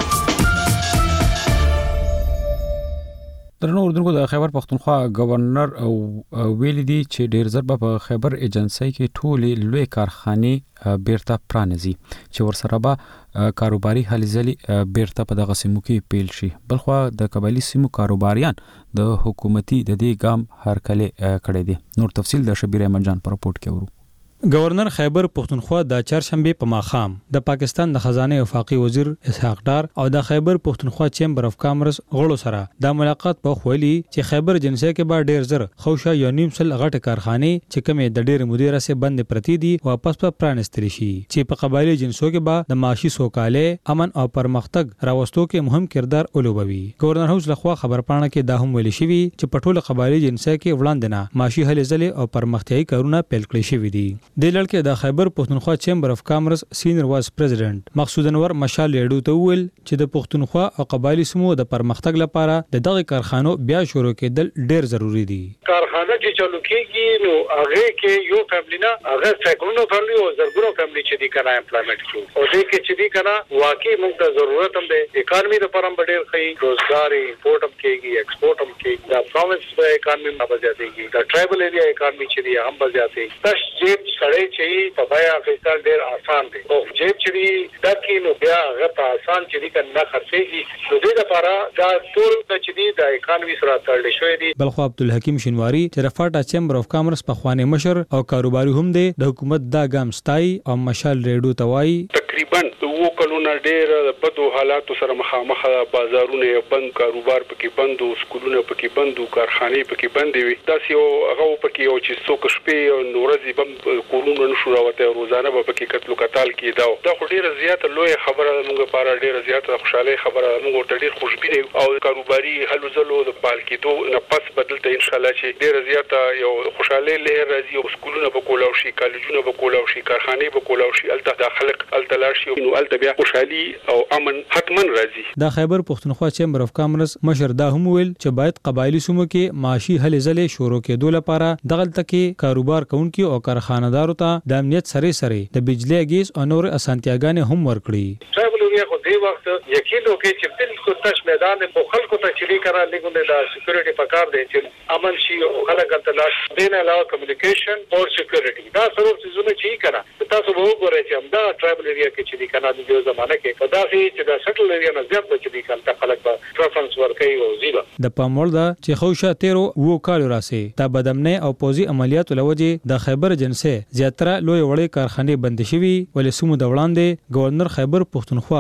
Speaker 1: درنو اردوونکو د خیبر پختونخوا گورنر او ویلي دي چې ډیر زر په خیبر ایجنسی کې ټولې لوی کارخانې بیرته پرانیزي چې ورسره به کاروباري هلې ځلې بیرته په دغه سیمو کې پیل شي. بلخوا د قبایلي سیمو کاروباریان د حکومتي د دې ګام هرکلې کړی دي. نور تفصیل د شبیر احمد جان په رپورت کې ورو.
Speaker 22: گورنر خیبر پختونخوا د چهارشنبه په ماخام د پاکستان د خزانه وفاقي وزیر اسحاق ډار او د خیبر پختونخوا چیمبر اف کامرس غړو سره د ملاقات په خوالي چې خیبر جنسي کې به ډیر زر خوشا یو نیم سل غټه کارخانه چې کومه د ډیر مدیره سه بند پرتی دي واپس په پرانستري شي چې په قبایلی جنسو کې به د معاشي سوکاله امن او پرمختګ راوستو کې مهم کردار ولوبوي. گورنر هاوس لخوا خبرپاڼه کې دا هم ویل شوی چې په ټوله قبایلی جنسي کې وړاندنه معاشي هلې ځلې او پرمختیايي کارونه پیل کړی شوی دي. د لړکې د خیبر پختونخوا چیمبر اف کامرس سینیئر وایس پریزیډنټ مقصود انور مشال لیډو ته ویل چې د پختونخوا او قبایلی سیمو د پرمختګ لپاره د دغه کارخانو بیا شروع کېدل ډیر ضروری دي.
Speaker 9: کارخانه چې چالو کېږي نو هغه کې یو فیملی نه هغه سیکولونو فیملی او زرګونو فیملی چې دي کنه امپلایمنٹ کړو او دې کې چې دي کنه واقعي موږ ته ضرورت هم دی اکانومي د پرم ډیر ښه روزګار امپورټ هم کېږي ایکسپورټ هم کېږي د پروینس د اکانومي هم بزیاتېږي د ټرایبل ایریا اکانومي چې دی هم بزیاتېږي تاسو چې سړی چې په بیا خپل ډیر آسان دی او چې چې دا کې نو بیا غته آسان چې دی کنه خرڅېږي نو دې لپاره دا ټول چې دی د اکانومي سره تړل شوی دی.
Speaker 22: بلخو عبدالحکیم شینواری چې رفاټا چیمبر اف کامرس په خوانې مشر او کاروباري هم دی د حکومت دا ګام ستای او مشال ریډو توای
Speaker 23: تقریبا وو کلونه ډیر بدو حالاتو سره مخامخ بازارونه بند کاروبار پکې بند او سکولونه پکې بند او کارخانه پکې بند وي دا یو هغه پکې یو چې څوک شپې او نورځي بم کورونه نشو راوته روزانه به پکې کتلو کتال کېدا دا خو ډیره زیاته لوی خبره موږ لپاره ډیره زیاته خوشاله خبره موږ ته ډیر خوشبینه او کاروباري هلو زلو د پال کېدو نه پس بدلته ان شاء الله چې ډیره زیاته یو خوشاله لهر راځي او سکولونه به کولاو شي کالجونه به کولاو شي کارخانه به کولاو شي الته داخلك الته لاشي نو الته بیا خوشحالي او امن حتمن راځي.
Speaker 22: د خیبر پختونخوا چیمبر اف کامرس مشر دا هم ویل چې باید قبایلی سیمو کې معاشي هلې ځلې شروع کېدو لپاره دغلته کې کاروبار کوونکي او کارخانه‌دارو ته د امنیت سره سره د بجلی ګیس او نور اسانتیاګانې هم ورکړي.
Speaker 9: ټرایبل ایریا خو دې وخت یقین وکړي چې بالکل تش میدان په خلکو ته چلی کرا لګونه د سکیورټي پکار دی چې امن شي او خلک الته لاش دین علاوه کمیونیکیشن او سکیورټي دا سره څه چی کرا تاسو به وګورئ چې همدا ټرایبل ایریا کې چې د کاناډا د زمانه کې په داسې چې د سټل ایریا نه زیات چې د کانټا خلک به پریفرنس ورکوي او زیبا
Speaker 22: د پامول دا چې خوشا تیرو وو کال راسي تا بدمنه او پوزي عملیاتو لوجه د خیبر جنسه زیاتره لوی وړي کارخانه بند شوی ولې سمو د وړاندې گورنر خیبر پختونخوا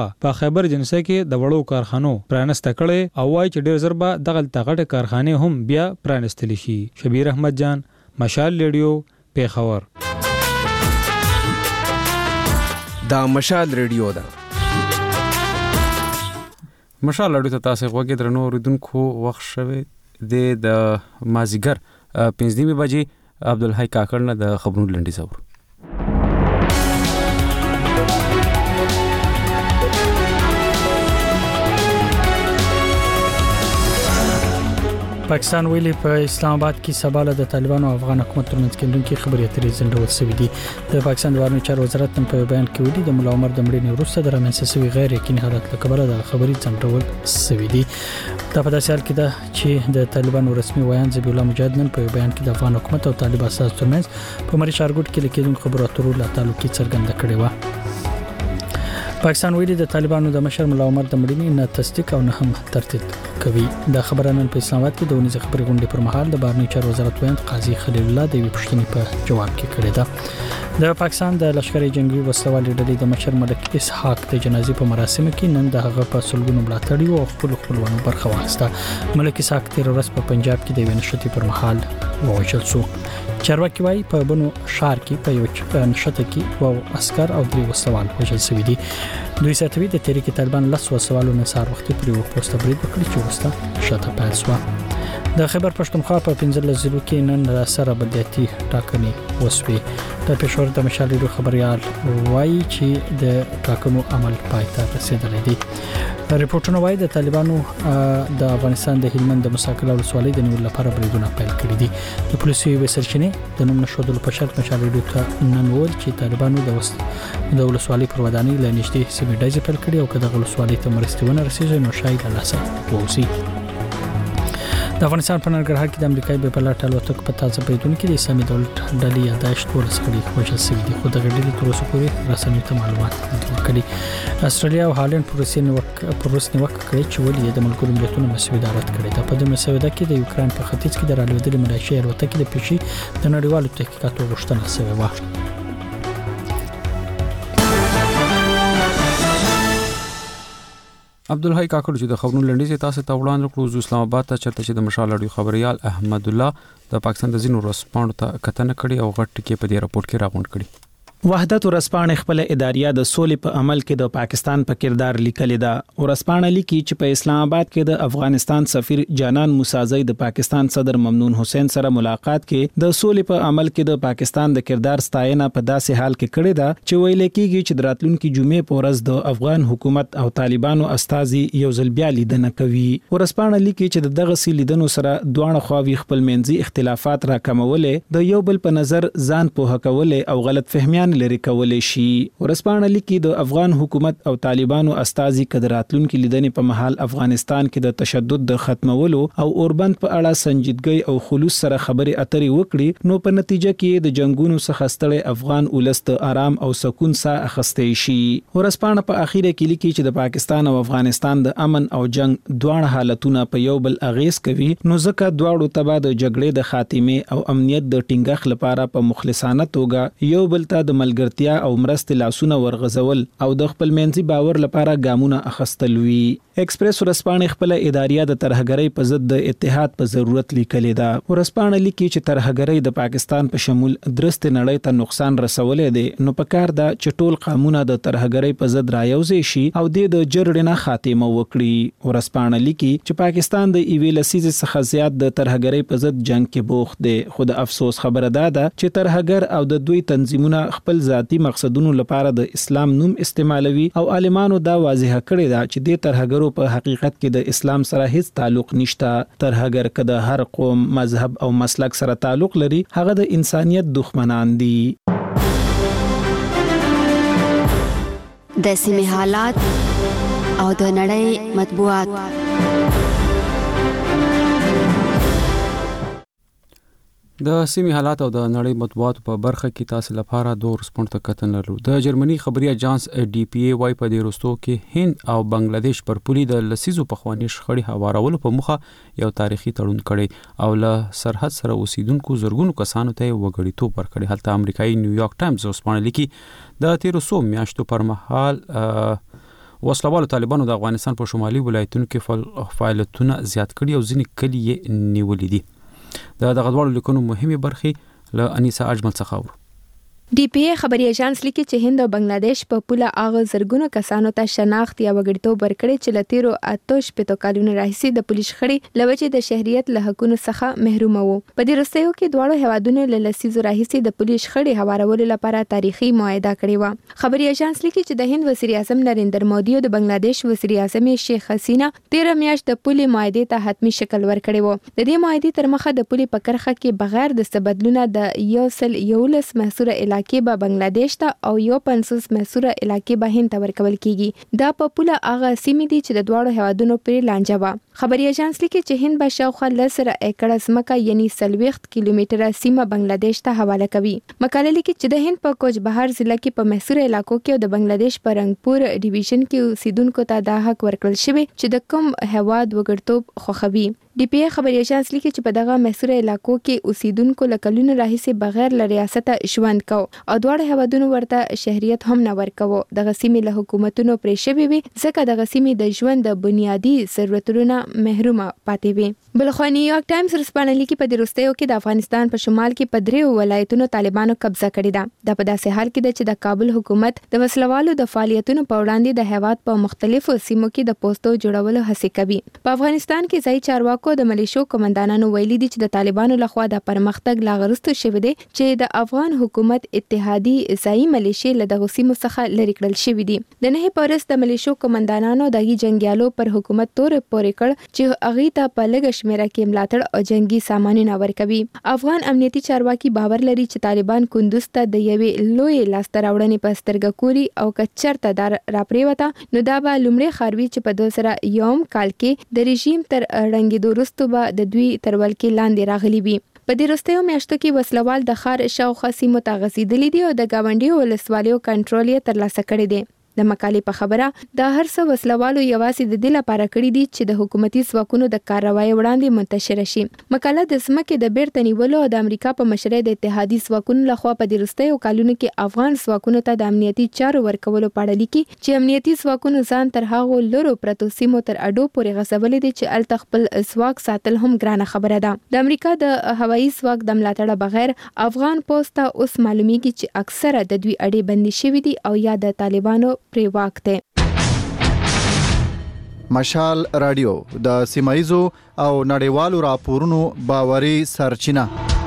Speaker 22: په خیبر جنسه کې د وړو کارخانو پرانسته کړي او وايي چې ډېر زر به دغه تغټه کارخانه هم بیا پرانستل شي. شبیر احمد جان، مشال ریډیو، پیښور.
Speaker 2: دا مشال ریډیو ده.
Speaker 1: مشال ریډیو ته تاسو غوږی درنو اوریدونکو وخت شوه د مازیګر پنځه نیمه بجې عبدالحی کاکړ نه د خبرونو لنډیز اورو.
Speaker 3: پاکستان ویلي په اسلام آباد کې سباله د طالبانو او افغان حکومت ترمنځ کېندونکو خبرې اترې ځنډول شوې دي. د پاکستان د بهرنیو چارو وزارت هم په بیان کې ویلي د ملا عمر د مړینې وروسته د رامنځته شوي غیر یقیني حالت له کبله د خبرې ځنډول شوې دي. دا په داسې حال کې ده چې د طالبانو رسمي ویان ذبیح الله مجاهد نن په بیان کې د افغان حکومت او طالب اساس ترمنځ په مری شارګوټ کې لیکلونکو خبرو اترو له تعلق څرګنده کړې و. پاکستان ویلي د طالبانو د مشر ملا عمر د مړینې نه تصدیق او نه هم تردید کوي. دا خبره نن په اسلام آباد کې د ونیزه خبرې غونډې پر مهال د بهرنیو چارو وزارت ویاند قاضي خلیل الله د یوې پوښتنې په جواب کې کړې ده. د پاکستان د لشکري جنگي وسلوالې ډلې د مشر ملک اسحاق د جنازې په مراسمو کې نن د هغه په سلګونو ملاتړي او خپل خپلوانو برخه واخیسته. ملک اسحاق تیر ورځ په پنجاب کې د یوې نشټې پر مهال ووژل شو. چارواکي وايي په بنو شهر کې په یو نشته کې وو عسكر او درې وسلوال وژل شوي دي. دوی ساتوي د تحریک طالبان لس وسوالو نه سار وخت پر یو پوسټ برید وکړي چې وسته شاته پیل شو. د خیبر پښتونخوا په پنځلس ضلعو کې نن سره بدیاتي ټاکنې وسوي. د پېښور د مشال ریډیو خبريال وایي چې د ټاکنو عمل پای ته رسیدلی دی. ریپورتونه وایي د طالبانو د افغانستان د هلمند د مساکل ولسوالۍ د نیولو لپاره بریدونه پیل کړي دي. د پولیسو یوې سرچینې د نوم نښودلو په شرط مشال ریډیو ته نن وویل چې طالبانو د وس د ولسوالۍ پر ودانۍ له نږدې سیمې ډزې پیل کړي او که دغه ولسوالۍ ته مرستې ونه رسېږي نو شاید له لاسه ووځي. د افغانستان په ننګرهار کې د امریکایي بې پلاټ الوتکو په تازه بریدونو کې د اسلامي دولت ډلې یا داعش دولس غړي وژل شوي دي، خو دغه ډلې تر اوسه پورې رسنیو ته معلومات نه دي ورکړي. استرالیا او هالند پر روسیې نیوکه پر روس نیوکه کړې چې ولې یې د ملګرو ملتونو مسوده رد کړې ده. په دې مسوده کې د یوکران په ختیځ کې د رالوېدلې ملایشي الوتکې د پیشي د نړیوالو تحقیقاتو غوښتنه شوې وه.
Speaker 1: عبدالحی کاکړ چې د خبرونو لنډیز تاسو ته وړاندې کړو اسلام آباد ته چرته چې د مشال اړیو خبريال احمد الله د پاکستان د زینو رسپاند ته کتنه کړي او غټ کې په دې راپورټ کې راغونډ کړي.
Speaker 5: وحدت ورسپانه خپل اداریه د سولې په عمل کې د پاکستان په کردار لیکل ده. ورسپانه لیکي چې په اسلام آباد کې د افغانستان سفیر جانان موسازی د پاکستان صدر ممنون حسین سره ملاقات کې د سولې په عمل کې د پاکستان د کردار ستاینه په داسې حال کې کړې ده چې ویل کېږي چې د راتلونکو جمعې په ورځ د افغان حکومت او طالبانو استازي یو ځل بیا لیدنه کوي. ورسپانه لیکي چې دغه سي لیدنو سره دوه خواوی خپل منځي اختلافات راکمولې د یو بل په نظر ځان په هکولې او غلط فهمیان لري کولای شي. ورسپانه لیکي د افغان حکومت او طالبانو استازي قدراتونکو لیدنې په محل افغانستان کې د تشدد د ختمولو او اوربند په اړه سنجیدګي او خلوص سره خبرې اترې وکړي نو په نتیجه کې د جنگونو څخه ستړي افغان ولست آرام او سکون ساه اخستې شي. ورسپانه په اخیره کې لیکي چې د پاکستان او افغانستان د امن او جنگ دوه حالتونه په یو بل اغیز کوي نو ځکه دواړو تبع د جګړې د خاتمه او امنیت د ټینګښ لپاره په مخلصانه توګه یو بل ته د ملګرتیا او مرستې لاسونه ورغځول او د خپل منځي باور لپاره ګامونه اخستل وی. ایکسپریس ورسپانه خپل اداریه د ترهګرۍ په ضد د اتحاد په ضرورت لیکلې ده. ورسپانه لیکي چې ترهګرۍ د پاکستان په شمول درست نړۍ ته نقصان رسولې ده نو په کار ده چې ټول قانون د ترهګرۍ په ضد رايوځي شي او د جرړې خاتمه وکړي. ورسپانه لیکي چې پاکستان د ایوي لسیزې څخه زیات د ترهګرۍ په ضد جنگ کې بوخت دی. خو د افسوس خبره ده چې ترهګر او د دوی تنظیمونه خپل ذاتی مقصدونو لپاره د اسلام نوم استعمالوي او عالمانو دا واضح کړی دا چې د ترهګرو په حقیقت کې د اسلام سره هیڅ تعلق نشته. ترهګر کده هر قوم مذهب او مسلک سره تعلق لري هغه د انسانيت دښمنان دي.
Speaker 8: د سیمې حالات او د نړۍ مطبوعات.
Speaker 1: د سیمې حالات او د نړۍ مطبوعات په برخه کې تاسو لپاره دوه رسپونډ ته کتن لرو. د جرمني خبري اجانس ډي پی ای وايي په دې وروستو کې هند او بنگلاديش پر پولي د لسیزو په خواني شخړې هوارولو په مخه یو تاریخي تړون کړي او له سرحد سره اوسیدونکو زرګونو کسانو ته وګړیتوب ورکړي. هلته امریکایي نیویارک ټایمز اوسپانه لیکي د تیر څو میاشتو پر مهال وسلوالو طالبانو د افغانستان په شمالي ولایتونو کې فعالیتونه زیات کړي او ځینې کلي یې نیولې دي. د دغه ډول لیکونو مهمه برخې له انیسا اجمل څخه اورو.
Speaker 6: ډي پی ای خبري اژانس لیکي چې هند او بنگلاديش په پوله اغه زرګونو کسانو ته شناخت یا وګړیتوب ورکړي چې لتیرو اتوش په کالونو راهیسي د پولیس خړې لوجه د شهريت له حقونو څخه محروم وو. په دې وروستیو کې دواړو هوادونو له لسیزو راهیسي د پولیس خړې هوارولو لپاره تاریخي معاهده کړې و. خبري اژانس لیکي چې د هند وزیر اعظم نریندر مودي او د بنگلاديش وزیر اعظم شیخ حسینا تیر میاشت د پولي معاهده ته حتمی شکل ورکړی و. د دې معاهده تر مخه د پولي په کرخه کې بغیر د تبادلونه د یو سل یولس محصوره علاقې به بنگلاديش ته او یو پنځوس محصوره علاقې به هند ته ورکول کیږي. دا په پوله هغه سیمې دي چې د دواړو هوادونو پرې لانجه و. خبري اژانس لیکي چې هند به شاوخوا لسره ایکړه ځمکه یعنی سلويخت کیلومتره سیمه بنگلاديش ته حواله کوي. مقاله لیکي چې د هند په کوچ بهار ضلع کې په محصوره علاقو کې او د بنگلاديش په رنگپور ډیویژن کې اوسیدونکو ته دا حق ورکړل شوی چې د کوم هواد وګړتوب خوخوي. ډي پی ای خبري اژانس لیکي چې په دغه محصوره علاقو کې اوسیدونکو لکلونو راهیسي بغیر له ریاسته ژوند کو او دواړه هوادونو ورته شهريت هم نه ورکو. دغه سیمې له حکومتونو پرې شوی وي ځکه دغه سیمې د ژوند د بنیادی ضرورتونو محرومه پاتې وي. بلخو نیویارک ټایمز رسپانه لیکي په دې وروستیو کې د افغانستان په شمال کې په دریو ولایتونو طالبانو قبضه کړې ده. دا په داسې حال کې ده چې د کابل حکومت د وسلوالو د فعالیتونو په وړاندې د هیواد په مختلفو سیمو کې د پوسټو جوړولو هڅه کوي. په افغانستان کې ځای چارواکو د ملیشو کمانډانانو ویلي دي چې د طالبانو لخوا د پرمختګ لا غرستو شوی دی چې د افغان حکومت اتحادي ځای ملیشي له دغه سیمو څخه لري کړل شوی دي. د نه پرست د ملیشو کمانډانانو دغه جنگیالو پر حکومت تور پورې کړ چې هغه ته په لږ شمیره کې ملاتړ او جنگي سامانونه ورکوي. افغان امنیتي چارواکي باور لري چې طالبان کندوز ته د یوې لوی لاسته راوړنې په سترګه کوري او کچرته دار راپریوته نو دا به لومړی خاروي چې په دوه زره یوم کال کې د رژیم تر رنګیدو وروسته به د دوی تر ولکې لاندې راغلي وي. په دې وروستیو میاشتو کې وسلوال د ښار شاوخوا سیمو ته غځېدلي دي او د ګاونډیو ولسوالیو کنټرول یې ترلاسه کړی دی. د مقالې په خبره دا هر څه وسلوالو یوازې د دې لپاره کړی دي چې د حکومتي ځواکونو د کاروای وړاندې منتشر شي. مقاله د ځمکې د بیرته نیولو او د امریکا په مشرۍ د اتحادي ځواکونو لخوا په دې وروستیو کلونو کې افغان ځواکونو ته د امنیتي چارو ورکولو په اړه لیکي چې امنیتي ځواکونو ځان تر هغو لرو پرتو سیمو تر اډو پورې غځولې دي چې الته خپل ځواک ساتل هم ګرانه خبره ده. د امریکا د هوایي ځواک د ملاتړ بغیر افغان پوسټ ته اوس معلومیږي چې اکثره د دوی اډې بندي شوې دي او یا د طالبانو پرې واک دی.
Speaker 15: مشال رادیو د سیمایزو او نړیوالو راپورونو باوري سرچینه.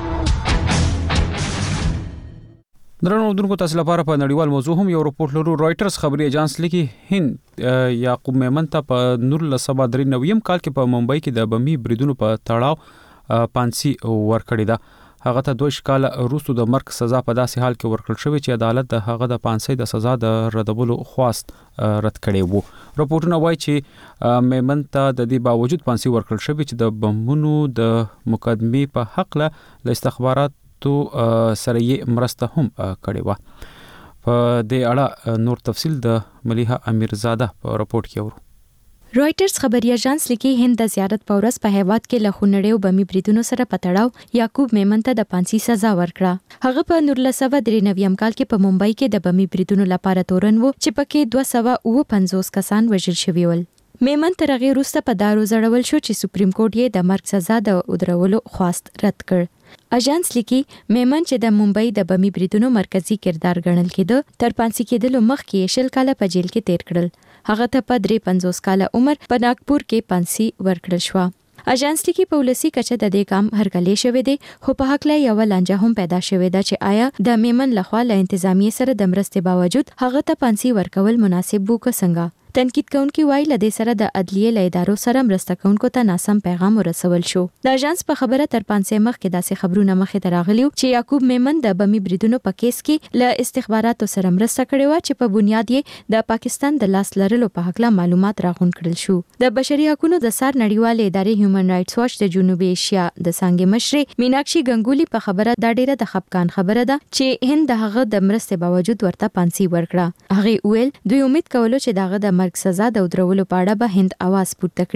Speaker 1: درنو دونکو تاسو لپاره په نړیوال موضوع هم یو راپور لرو. رويټرز خبري اژانس لیکي هند یعقوب میمن ته په نولس سوه درې نوي کال کې په ممبئی کې د بمي بریدونو په تړاو پانسي ورکړی ده. هغه ته دوه کال وروسته د مرګ سزا په داسې حال کې ورکړل شوې چې عدالت د هغه د پانسي د سزا د ردولو خواست رد کړی وو. راپورونه وایي چې میمن ته د دې باوجود پانسي ورکړل شوې چې د بمونو د مقدمې په حق له استخباراتو سره یې مرسته هم کړې وه. په دې اړه نور تفصیل د ملیحه امیرزاده په راپور کې ورو.
Speaker 10: رويټرز خبري اژانس لیکي هند د زیارت په ورځ په هیواد کې له خونړیو بمي بریدونو سره پتړاو یعقوب میمن ته د پانسي سزا ورکړه. هغه په نولس سوه درې نوي کال کې په ممبئی کې د بمي بریدونو لپاره تورن وو چې پکې دوه سوه اوه پنځوس کسان وژل شوي ول. میمن تر هغې وروسته په دارو ځړول شو چې سپریم کورټ یې د مرګ سزا د ودرولو خواست رد کړ. اژانس لیکي میمن چې د ممبئی د بمي بریدونو مرکزی کردار ګڼل کېده تر پانسي کېدلو مخکې شل کاله په جیل کې تیر کړل. هغه ته په درې پنځوس کاله عمر په ناګپور کې پانسي ورکړل شو. اژانس لیکي په ولسی کچه د دې کام هرکلی شوی دی خو په حق لا یو لانجه هم پیدا شوې ده چې آیا د میمن لخوا له انتظامیه سره د مرستې باوجود هغه ته پانسي ورکول مناسب وو که څنګه. تنقید کوونکي وایي له دې سره د عدلیې له ادارو سره مرسته کوونکو ته ناسم پیغام ورسول شو. د اژانس په خبره تر پانسي مخکې داسې خبرونه مخې ته راغلي چې یعقوب میمن د بمي بریدونو په کیس کې له استخباراتو سره مرسته کړې و چې په بنیاد یې د پاکستان د لاس لرلو په حق له معلومات راغونډ کړل شو. د بشري حقوقو د سر نړیوالې ادارې هیومن رائټس واچ د جنوبي ایشیا د څانګې مشر میناکشي ګنگولي په خبره دا ډیره د خپګان خبره ده چې هند د هغه د مرستې باوجود ورته پانسي ورکړه. هغه ویل دوی امید کولو چې دغه د مرګ سزا د ولو په اړه به هند اواز پورته کړي.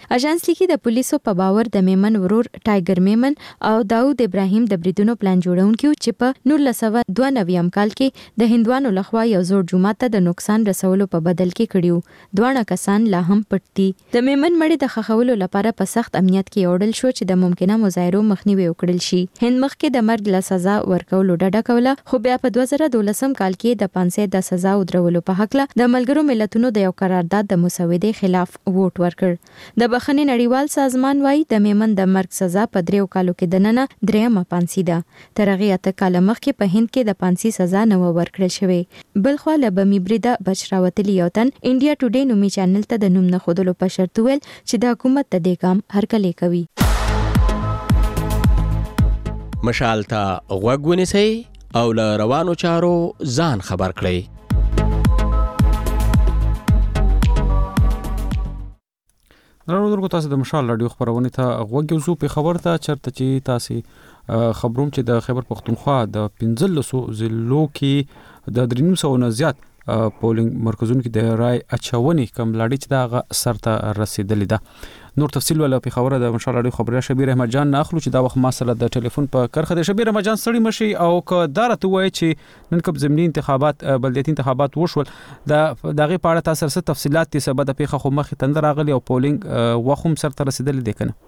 Speaker 10: اژانس لیکي د پولیسو په باور د میمن ورور ټایګر میمن او داود ابراهیم د بریدونو پلان جوړونکو چې په نولس سوه دوه نوي کال کې د هندوانو لخوا یو زوړ جومات ته د نقصان رسولو په بدل کې کړیو. دواړه کسان لا هم پټ دي. د میمن مړي د خښولو لپاره په سخت امنیت کې وړل شو چې د ممکنه مظاهرو مخنیوي وکړل شي. هند مخکې د مرګ له سزا ورکولو ډډه کوله، خو بیا په دوه زره دولسم کال کې د پانسۍ د سزا ودرولو په حق له د ملګرو ملتونو د یو قرارداد د مسودې خلاف ووټ ورکړ. د بخښنې نړیوال سازمان وايي د میمن د مرګ سزا په دریو کالو کې دننه دریمه پانسۍ ده. تر هغې اته کاله مخکې په هند کې د پانسۍ سزا نه وه ورکړل شوې. بلخوا له بمي بریده بچ راوتلي یو تن انډیا ټوډے نومي چینل ته د نوم نه ښودلو په شرط وویل چې د حکومت د دې ګام هرکلی کوي.
Speaker 7: مشال ته غوږ ونیسئ او له روانو چارو ځان خبر کړئ.
Speaker 1: نن ورکو تاسو د مشال رادیو خبرونه ته غوږ یوزو په خبر ته چرته چې تاسو خبروم چې د خیبر پختونخوا د پنځلسو ضلعو کې د درې نیم سوه نه زیات پولینګ مرکزونو کې د رای اچونې کم لاړې چې دا سرته رسیدلې ده. نور تفصیل ولا په خبره د مشال رادیو خبریا شبیر احمد جان ناخلو چې دا وخت ما سره د ټلیفون په کرخه د شبیر احمد جان سړی مشي او ک دارته وای چې نن کوم زمینی انتخابات بلدیاتي انتخابات وشول د دغه پاړه تاسو سره تفصيلات ته سبب د پیخه خو مخ تندر راغلی او پولینګ وخم سرته رسیدلې ده کنه.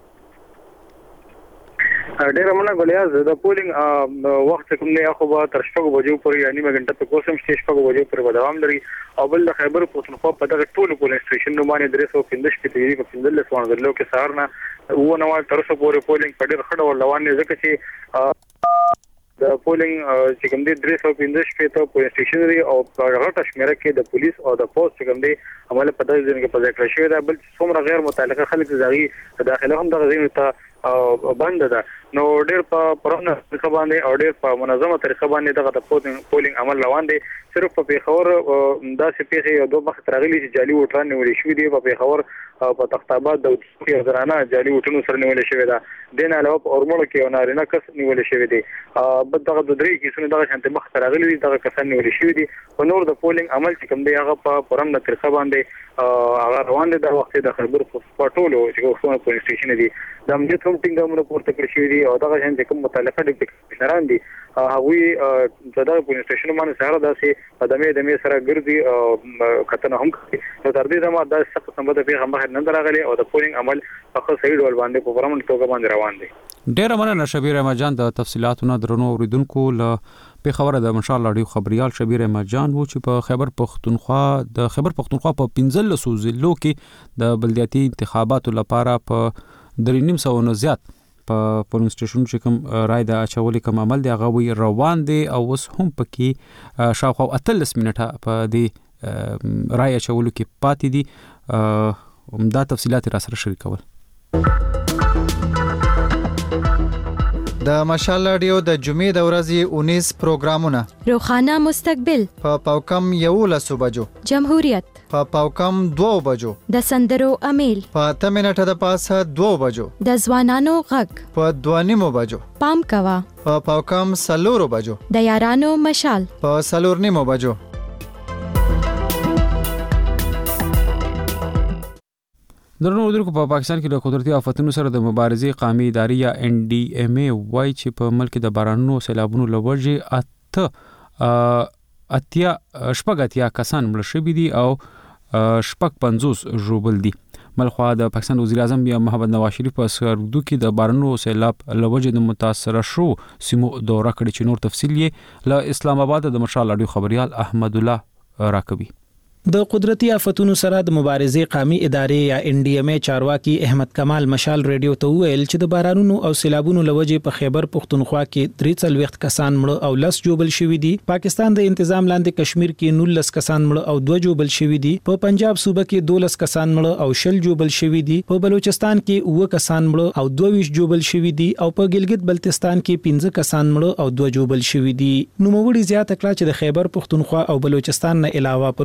Speaker 11: ډېر مننه غلیاز د پولینګ وخت کوم نه خو به تر شپږ بجو پورې یعنی مګنټه په کوسم شته شپږ بجو پورې دوام لري او بل د خیبر پختونخوا په دغه ټولو پولینګ سټیشن نو باندې درې سوه پنځه شپږ تیری په پنځلس باندې له کې سهار نه و نو تر څو پورې پولینګ په ډېر خړ روان نه ځکه چې د پولینګ چې کوم دي درې سوه پنځه شپږ ته پولینګ سټیشن لري او په غټه شمیره کې د پولیس او د پولیس چې کوم دي عمل په دغه ځای کې په ځای کړی شوی دا بل څومره غیر متعلقه خلک ځای داخله هم دغه ځای ته او بند ده نو ډېر په پرونه طریقه باندې او ډېر په منظمه طریقه باندې دغه د پولینګ عمل روان دي. صرف په پیښور داسې پیښې یو دوه وخت راغلي چې جعلي ووټران نیول شوي دي. په پیښور په تختاباد د یو درانه جعلي ووټونو سره نیول شوی ده. دین علاوه په اورمړو کې یو نارینه کس نیول شوی دی. بل دغه د درې کیسونو دغه شانتي مخ راغلي دي دغه کسان نیول شوی دي. په نور د پولینګ عمل چې کوم دی هغه په پرونه طریقه باندې هغه روان دي. د وخت د خیبر پختونخوا چې کومه پولیس سټیشن دي د امنیت هم ټینګامونه پورته کړی شوی دي او دغه شانتي کوم متعلقه ډیپټي کمشنران دي هغه د دغه پولیس سټیشن باندې سره داسې قدمې دمې سره ګرځي او کتنه هم کوي. نو تر دې دمه د سخت سمبد پیغام بهر نه راغلي او د پولینګ عمل په صحیح ډول باندې په پرمن توګه باندې روان دي.
Speaker 1: ډېر مننه شبیر احمد جان د تفصيلاتونو درنو اوریدونکو له په خبره د مشال رادیو خبريال شبیر احمد جان وو چې په خیبر پختونخوا د خیبر پختونخوا په پنځلسو ضلعو کې د بلدیاتي انتخاباتو لپاره په درې نیم سوه نه زیات په پولینګ سټیشن چې کوم رای د اچولې کوم عمل دی هغه وی روان دی او اوس هم پکې شاوخوا اتلس منټه په دې رای اچولو کې پاتې دي. دا تفصيلات را سره شریکول.
Speaker 15: د مشال رادیو د جمعې د ورځې اونیس پروګرامونه روخانه مستقبل په پاوکم یولس بجو جمهوریت په پاوکم دو بجو د سندرو امیل په اته منټه د پاسه دو بجو د ځوانانو غږ په دوه نیمو بجو پام کوا په پاوکم سلورو بجو د یارانو مشال په سلور نیمو بجو.
Speaker 1: درنو ودرکو په پاکستان کې د قدرتي آفتونو سره د مبارزې قومي ادارې یا ان ډي ام ای وای چې په ملک د بارانونو سیلابونو لوجې اته اتیا شپږ اتیا کسان مړ شوي دي او شپږ پنځوس ژوبل دي. ملخوا د پاکستان وزیر اعظم بیا محمد نواز شریف په سرودو کې د بارانونو سیلاب لوجې د متاثر شو سیمو دوره کړې چې نور تفصیل یې له اسلام آباد د مشال رادیو خبريال احمد الله راکوي.
Speaker 5: د قدرتي آفتونو سره د مبارزې قومي ادارې یا ان ډي ام ای چارواکي احمد کمال مشال رادیو ته ویل چې د بارانونو او سیلابونو لوجې په خیبر پختونخوا کې درې څلوېښت کسان مړه او لس جوبل شوي دي. پاکستان د تنظیم لاندې کشمیر کې نولس کسان مړه او دوه جوبل شوي دي. په پنجاب صوبه کې دولس کسان مړه او شل جوبل شوي دي. په بلوچستان کې اوه کسان مړه او دوه ویشت جوبل شوي دي او په ګلګت بلتستان کې پنځه کسان مړه او دوه جوبل شوي دي. نو موړي زیاته کړه چې د خیبر پختونخوا او بلوچستان نه علاوه په نور ملک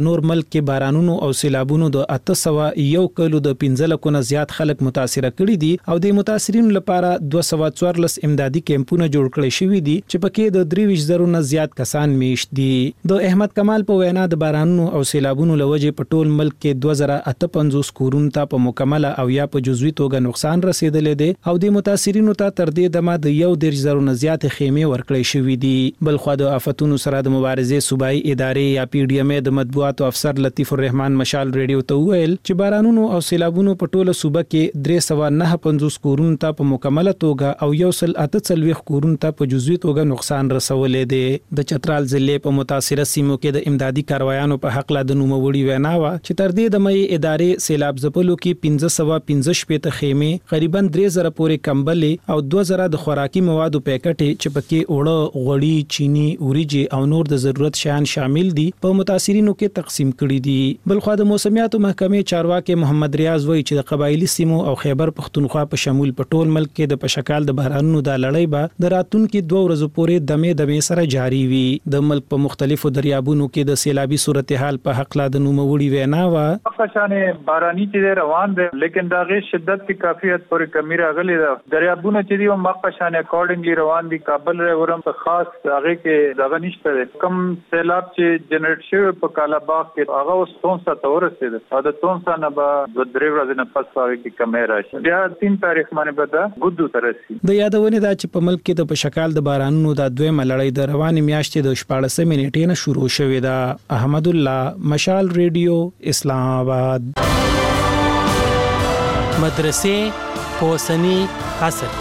Speaker 5: کې بارانونو او سیلابونو د اته سوه یو کلو د پنځه لکو نه زیات خلک متاثر کړي دي او د متاثرینو لپاره دوه سوه څوارلس امدادي کیمپونه جوړ کړي شوي دي چې پکې د درې ویشت زرو نه زیات کسان میشت دي. د احمد کمال په وینا د بارانونو او سیلابونو لوجې په ټول ملک کې دوه زره اته پنځوس کورونو ته په مکمله او یا په جزوي توګه نقصان رسیدلې دي او د متاثرینو ته تر دې دمه د یو دېرش زرو نه زیات خیمې ورکړې شوې دي. بل خو د آفتونو سره د مبارزې صوبایي ادارې یا پی ډی ایم ای د مطبوعاتو افسر لطیف الرحمن مشال ریډیو ته وویل چې بارانونو او سیلابونو په ټوله صوبه کې درې سوه نه پنځوس کورونو ته په مکمله توګه او یو سل اته څلوېښت کورونو ته په جزوي توګه نقصان رسولې دی. د چترال ضلع په متاثره سیمو کې د امدادي کاروایانو په حق لا د نوموړي وینا وه چې تر دې دمه یې ادارې سیلاب ځپلو کې پنځه سوه پنځه شپېته خیمې قریبا درې زره پورې کمبلې او دوه زره د خوراکي موادو پیکټې چې پکې اوړه غوړي چینی وریجې او نور د ضرورت شیان شامل دي په متاثرینو کې تقسیم کړي دي. بل خو د موسمیاتو محکمې چارواکي محمد ریاض وایي چې د قبایلی سیمو او خیبر پختونخوا په شمول په ټول ملک کې د پشکال د بارانونو د لړۍ به د راتلونکو دوه ورځې پورې دمې دمې سره جاری وي. د ملک په مختلفو دریابونو کې د سیلابي صورتحال په حق لا د نوموړي وینا وه
Speaker 12: پښانه باراني چې روان دي لیکن دا غي شدت کې کافي حد پورې کمی راغلي ده. دریابونه چې دی او مقشانه اکورډنګلی روان دي. کابل ورم په خاص هغه کې دغه نشته کم سیلاب چې جنریټ شوی په کالاباغ کې هغه اوس تونسا ته ورسېد او د تونسا نه به د درې ورځې نه پس هغه کې کمی راشي. بیا تین تاریخ باندې به دا ګودو ته رسي.
Speaker 5: د یادونه دا چې په ملک کې د پشکال د بارانونو د دویمه لړۍ د روانې میاشتې د شپاړسمې نیټې نه شروع شوې ده. احمد الله مشال ریډیو اسلام آباد.
Speaker 13: مدرسې په اوسني عصر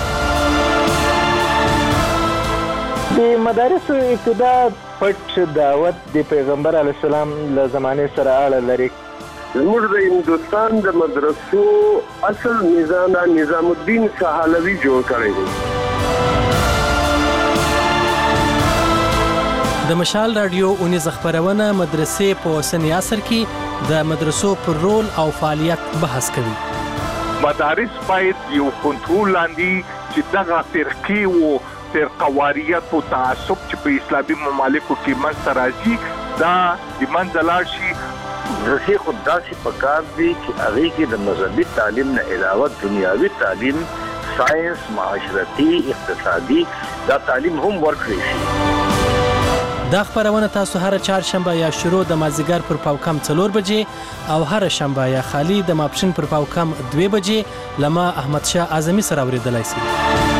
Speaker 14: د مدارسو ابتدا پټ دعوت د پیغمبر علی السلام له زمانه سره اړه لري.
Speaker 17: زموږ د هندستان د مدرسو اصل نظام نظام الدین سهالوی جوړ کړی دی.
Speaker 13: د مشال رادیو اونیز خبرونه مدرسې په اوسني عصر کې د مدرسو پر رول او فعالیت بحث کوي.
Speaker 24: مدارس باید یو کنټرول لاندې چې دغه فرقې وو فرقواریت او تعصب چې په اسلامي ممالکو کې منځ راځي دا د منځ لاړ شي.
Speaker 17: درسي خود داسې پکار دي چې هغه کې د مذهبي تعلیم نه علاوه دنیاوي تعلیم ساينس معاشرتي اقتصادي دا تعلیم هم ورکړي شي.
Speaker 13: دا خبرونه تاسو هر چهارشنبه یا شروع د مازیګر پر پاوکم څلور بجې او هر شنبه یا خالی د ماپښین پر پاوکم دوه بجې لما احمد شاه اعظمي سره اوریدلای شئ.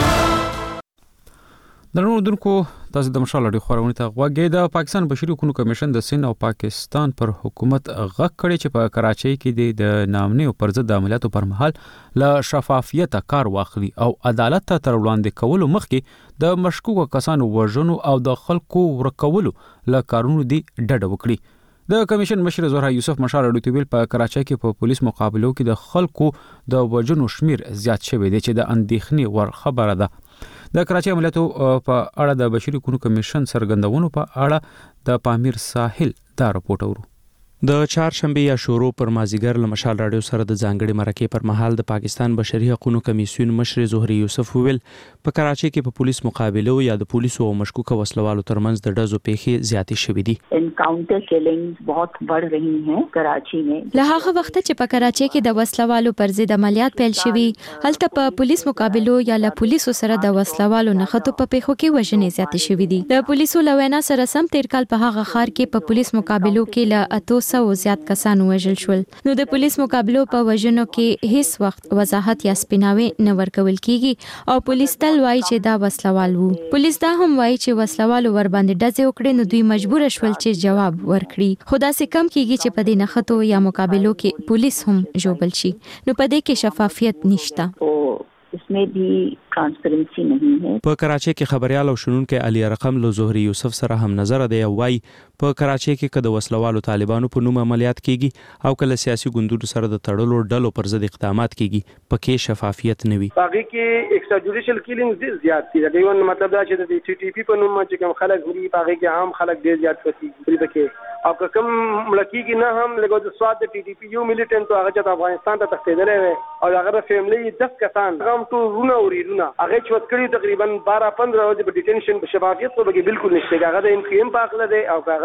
Speaker 1: د نړۍ دونکو تاسو د مشال اړې خبرونه ته غوږی. د پاکستان بشري حقوقو کمیشن د سند او پاکستان پر حکومت غږ کړي چې په کراچۍ کې د نامنې او پر ضد عملیاتو پر مهال له شفافیت کار واخلي او عدالت ته تر وړاندې کولو مخکې د مشکوکو کسانو وژنو او د خلکو ورکولو له کارونو دی ډډه وکړي. د کمیشن مشر زهرا یوسف مشال اړوتویل په کراچۍ کې په پولیس مقابلو کې د خلکو د وژنو شمیر زیات شوی دی چې د اندېښنې ور خبره ده. د کراچۍ عملیاتو په اړه د بشري حقوقو کمیشن سرګندونو په اړه د پامیر ساحل دا راپورټ اورو.
Speaker 22: د چهارشنبه یا شروع پر مازیګر له مشال رادیو سره د ځانګړي مرکې پر مهال د پاکستان بشري حقوقو کمیسیون مشر زهري یوسف ویل په کراچۍ کې په پولیس مقابلو یا د پولیسو او مشکوک وسلوالو ترمنځ د ډزو پیښې زیاتې شوې دي.
Speaker 25: انکاونټر کیلینګز بہت بڑھ رہی ہیں کراچی میں.
Speaker 10: له هغه وخت چې په کراچۍ کې د وسلوالو پر ضد عملیات پیل شوي هلته په پولیس مقابلو یا له پولیسو سره د وسلوالو نښتو په پیښو کې وژنې زیاتې شوې دي. د پولیسو لوینا سره سم تیر کال په هغه ښار کې په پولیس مقابلو کې له اتو سو زیات کسان وژل شول. نو د پولیس مقابلو په وژنو کې هیڅ وخت وضاحت یا سپیناوي نه ورکول کیږي او پولیس تل وایي چې دا وسلوال وو. پولیس دا هم وایي چې وسلوالو ور باندې ډزې وکړي نو دوی مجبور شول چې جواب ورکړي. خدا سي کم کیږي چې په دې نښتو یا مقابلو کې پولیس هم جوړل شي. نو په دې کې شفافیت نشته.
Speaker 25: इसमें भी ट्रांसपेरेंसी नहीं है.
Speaker 22: په کراچۍ کې خبريال او شنونکو علي رقم له زهري یوسف سره هم نظر دی او وايي په کراچۍ کې کده وسلوالو طالبانو په نوم عملیات کیږي او کله سیاسي ګوندونو سره د تړلو ډلو پر ضد اقدامات کیږي پکې شفافیت نه وي.
Speaker 26: باقي کې ایکسترا جوډیشل کیلینګز ډیر زیات دي. دا یو مطلب دا چې د سی ټي پی په نوم چې کوم خلک غوړي باقي کې عام خلک ډیر زیات پسې پکې او کوم ملکی کې نه هم لګو د سواد د ټي ټي پی یو ملیټنټ هغه چې افغانستان ته تښتیدلی وي او هغه فیملی دس کسان هم ټول رونه وري رونه هغه چې وکړي تقریبا بارہ پندرہ ورځې په ډیټینشن په شفافیت په کې بالکل نشته. هغه د ام پی ام په اخله دی او هغه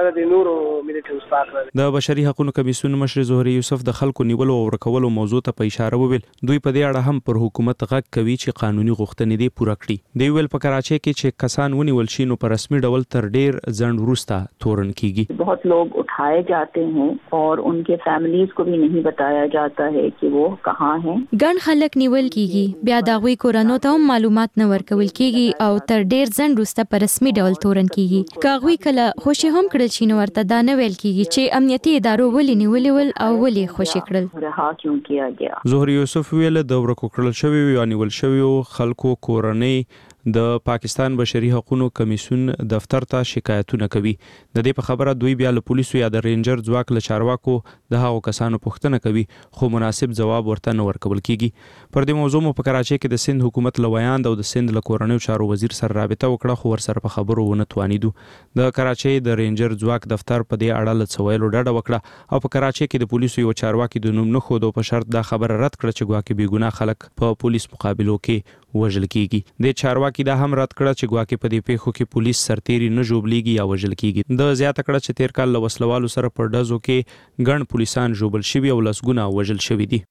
Speaker 26: د نورو ملیټنټس پاک
Speaker 4: د بشري حقوقو کمیسیون مشر زهري یوسف د خلکو نیولو او ورکولو موضوع ته په اشاره وویل دوی په دې اړه هم پر حکومت غږ کوي چې قانوني غوښتنې دې پوره کړي. دی ویل په کراچۍ کې چې کسان ونیول شي نو په رسمي ډول تر ډیر ځنډ وروسته تورن کیږي.
Speaker 25: बहुत लोग उठाए जाते हैं और उनके फैमिलीज को भी नहीं बताया जाता है कि वो कहाँ हैं.
Speaker 10: ګڼ خلک نیول کیږي بیا د غوي کورانو ته معلومات نه ورکول کیږي او تر ډیر ځنډ وروسته په رسمي ډول تورن کیږي. کاغوي کله خوشي هم کړل شي نو ورته دا نه ویل کیږي چې امنیتي ادارو ولې نیولې ول او ولې خوشي کړل.
Speaker 25: رها کیوں کیا گیا.
Speaker 4: زهري یوسف ویل د ورکو کړل شوی یا نیول شوی خلکو کورنۍ د پاکستان بشري حقوقو کمیسیون دفتر ته شکایتونه کوي. د دې په خبره دوی بیا له پولیسو یا د رینجر ځواک له چارواکو د هغو کسانو پوښتنه کوي خو مناسب ځواب ورته نه ورکول کیږي. پر دې موضوع مو په کراچۍ کې د سند حکومت لویاند او د سند له کورنیو چارو وزیر سره رابطه وکړه خو ورسره په خبرو ونه توانیدو. د کراچۍ د رینجر ځواک دفتر په دې اړه له څویلو ډډه وکړه او په کراچۍ کې د پولیسو یو چارواکي د نوم نه خودو په شرط دا خبره رد کړه چې ګواکې بې ګناه خلک په پولیس مقابلو کې وژل کیږي. د چارواکي دا هم رد کړه چې ګواکې په دې پیښو کې پولیس سرتیری نه ژوبلیږي یا وژل کیږي. د زیاته کړه چې تیر کال له وسلوالو سره پر ډزو کې ګڼ پولیسان ژوبل شوي او لسګونه وژل شوي دي.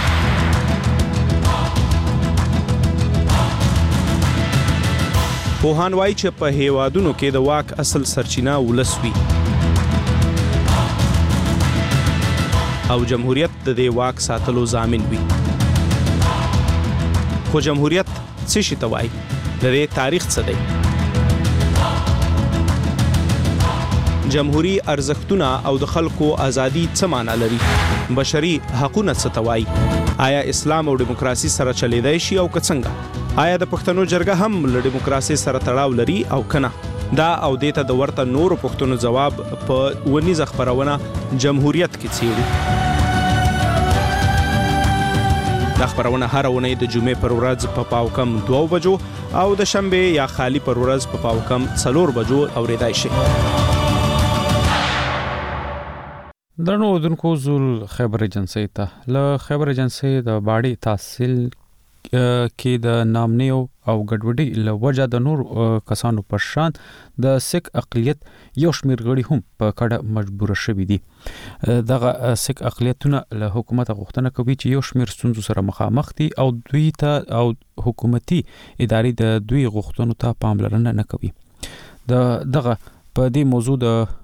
Speaker 4: پوهان وایي چې په هیوادونو کې د واک اصل سرچینه ولس وي او جمهوریت د دې واک ساتلو ضامن وي. خو جمهوریت څه شي ته وایي؟ د دې تاریخ څه دی؟ جمهوری ارزښتونه او د خلکو ازادي څه معنا لري؟ بشري حقوقونه څه ته وایي؟ آیا اسلام او دیموکراسي سره چلیدای شي او که څنګه؟ آیا د پښتنو جرګه هم له دیموکراسي سره تړاو لري او کنه؟ دا او دیته د ورته نورو پښتنو جواب په ونیزه خبرونه جمهوریت کې څیړي. دا خبرونه هر ونې د جمعې پر ورځ په پاو کم دوه بجو او د شنبه یا خالی پر ورځ په پاو کم څلور بجو اوریدای شي.
Speaker 1: درنو دونکو زول خبر ایجنسی ته له خبر ایجنسی د باډي تحصیل کې د نامنیو او ګډوډي له وجه د نور کسانو پر شان د سیک اقلیت یو شمیر غړي هم په کډه مجبور شوي دي. دغه سیک اقلیتونه له حکومت غوښتنه کوي چې یو شمیر ستونزو سره مخامخ دي او دوی ته او حکومتي ادارې د دوی غوښتنو ته پاملرنه نه کوي. د دغه په دې موضوع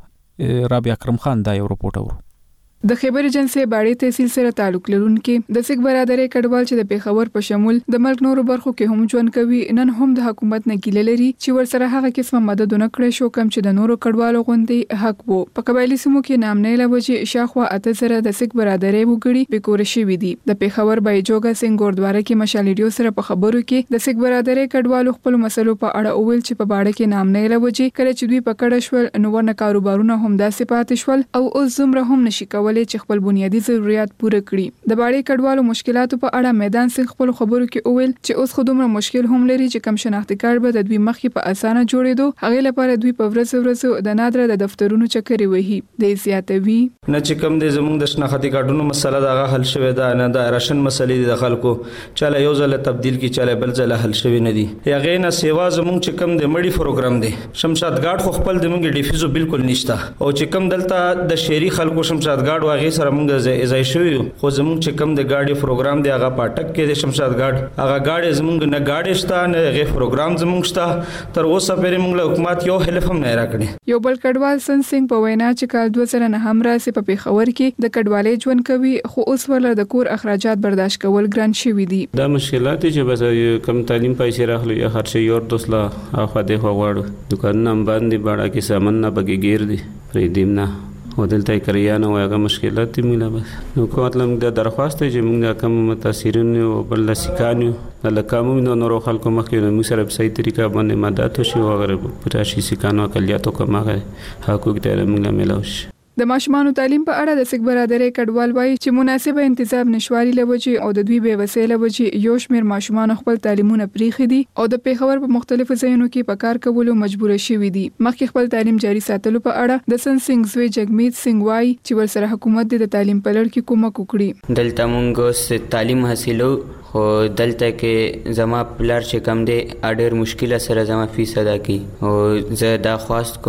Speaker 1: د رابعه اکرم خان دا یو رپورټ اورو.
Speaker 16: د خیبر ایجنسی باډي تحصیل سره تعلق لرونکي د سیک برادرۍ کډوال چې د پیښور په شمول د ملک نورو برخو کې هم ژوند کوي نن هم د حکومت نه ګیله لري چې ورسره هغه قسمه مدد نه کړی شو کوم چې د نورو کډوالو غوندي حق وو. په قبایلی سیمو کې نامنې لوجه شاخوا اته سره د سیک برادرۍ وګړي بیکور شوي دي. د پیښور بایجوګا سنگ ګوردواره کې مشالډیو سره په خبرو کې د سیک برادرۍ کډوالو خپل مسلو په اړه اویل چې په باډه کې نامنې لوجه کله چې دوی په کډه شول نو ورنه کاروبارونه هم داسې پاتې شول او اوس زمره هم نشي کولای چې خپل بنیادی ضرورت پوره کړي. د باډي کډوالو مشکلاتو په اړه میدان سنگ خپل خبرو کې اویل چې اوس خو دومره مشکل هم لري چې کم شناختی کارت به د دوی مخې په اسانه جوړېدو هغه لپاره دوی په ورځ ورځ د نادره د دفترونو چکرې وهي. د زیاتوي
Speaker 18: نه چې کم د زمونږ د شناختی کارتونو مسله دا حل شوه دا نه د راشن مسلې د خلکو چاله یو ځله تبديل کی چاله بل ځله حل شوه نه دي. هغه نه سیوا زمونږ چې کم د مړی پروګرام دی شمشاد ګارد خو خپل د مونږ ډیفیزو بالکل نشته او چې کم دلته د شهري خلکو شمشاد ګارد واغې سره مونږ ځای شوی خو زمونږ چې کم د ګاډي پروګرام دی هغه پټک کې د شمشاد ګارد هغه ګاډي زمونږ نه ګاډي شته نه هغه پروګرام زمونږ شته تر اوسه پرې مونږ له حکومت یو هلف هم نه راکړي.
Speaker 16: یو بل کډوال سن سنگ په وینا چې کال دوه زره نه هم راسي په پیښور کې د کډوالۍ ژوند کوي خو اوس ولر د کور اخراجات برداشت کول ګران شوي دي.
Speaker 19: دا مشکلات چې بس کم تعلیم پیسې راخلي یا خرچه یور دوسلا اخو د خو غواړو دکان نام باندې باړه کې سامان نه بګي گیر دي پرې دیم نه ودلته کریانه وایغه مشکلات دي موږ بس نو کوم مطلب د درخواست چې موږ کوم متاثرین او بل سکانیو لکه موږ نو نور خلکو مخکې نو موږ سره په صحیح طریقه باندې مدد وشي او غره پټاشي سکانو اقلیتو کومه حقوق ته موږ ملوش.
Speaker 16: د ماشومانو تعلیم په اړه د سیک برادرۍ کډوال وایي چې مناسبه انتظام نشواري لوجه او د دوی به وسیله وجه یو شمیر ماشومان خپل تعلیمونه پریخي دي او د پیښور په مختلفو ځایونو کې په کار کولو مجبور شوي دي. مخکې خپل تعلیم جاري ساتلو په اړه د سن سنگ زوی جګمیت سنگ وایي چې ورسره حکومت د تعلیم په لړ کې کومک وکړي.
Speaker 20: دلته مونږ تعلیم حاصلو خو دلته کې زما پلار چې کم دی اډیر مشکله سره زما فیس ادا کی او زه دا خواست کوم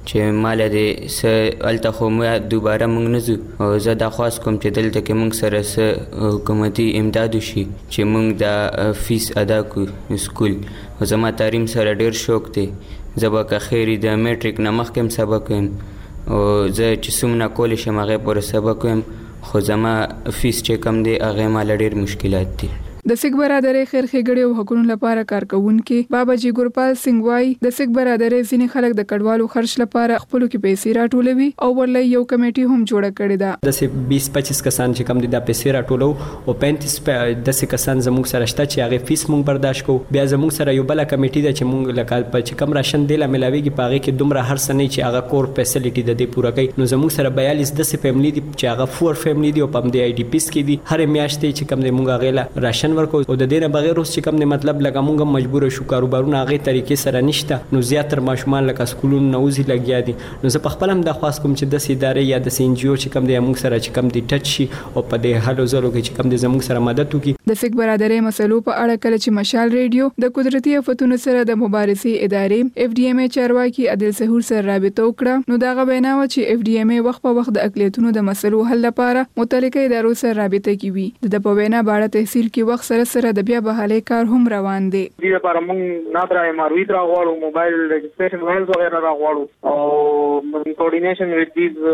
Speaker 20: چې مال دې س الته خو مې دوباره موږ نه ځو او زه دا خواست کوم چې دلته کې موږ سره س حکومتي امداد وشي چې موږ دا فیس ادا کړو سکول. زما تعلیم سره ډیر شوق دی، زه به که خیري د میټریک نه مخکې هم سبق ویم او زه چې څومره کولی شم هغې پورې سبق ویم، خو زما فیس چې کم دی هغې ماله ډېر مشکلات دي.
Speaker 16: د سیک برادرۍ خیر ښېګړې او حقونو لپاره کارکوونکي بابا جي ګورپال سنگ وایي د سیک برادرۍ ځینې خلک د کډوالو خرچ لپاره خپلو کې پیسې راټولوي او ورله یو کمیټي هم جوړه کړې ده.
Speaker 2: داسې بیس پچیس کسان چې کم دي دا پیسې راټولو او پینتیس داسې کسان زموږ سره شته چې هغې فیس موږ برداشت کوو. بیا زموږ سره یو بله کمیټي ده چې موږ لکه چې کم راشن دی له میلاویږي په هغې کې دومره هر څه نه چې هغه کور فیسلیټي د دې پوره کوي. نو زموږ سره بیالیس داسې فیملی دي چې هغه فور فیملی دي او په همدې آی ډي پیس کې دي. هرې میاشتې چې کم دی موږ هغې له راشن ورکوو او د دې نه بغیر اوس چې کوم دی مطلب لکه موږ مجبور شو کاروبارونه هغه طریقې سره نشته، نو زیاتره ماشومان لکه سکولونو نه وځي لګیا دي. نو زه په خپل هم دا خواست کوم چې داسې ادارې یا داسې ان جی او چې کوم دی موږ سره چې کوم دی ټچ شي او په دې هلو ځلو کې چې کوم دی زموږ سره مدد وکړي.
Speaker 16: د سیک برادرۍ مسلو په اړه کله چې مشال ریډیو د قدرتي آفتونو سره د مبارزې ادارې اف ډي ام ای چارواکي عادل سحور سره رابطه وکړه، نو داغه وینا و چې اف ډي ام ای وخت په وخت د اقلیتونو د مسلو حل لپاره متعلقه ادارو سره رابطه کوي. د په وینا باندې تحصیل کې وخت سره سره د بیا بحالي کار هم روان دي.
Speaker 11: دې لپاره موږ نادرا ایم آر وی را غواړو، موبایل رجسټریشن وایلز وغیرہ را غواړو او موږ کوارډینیشن وذ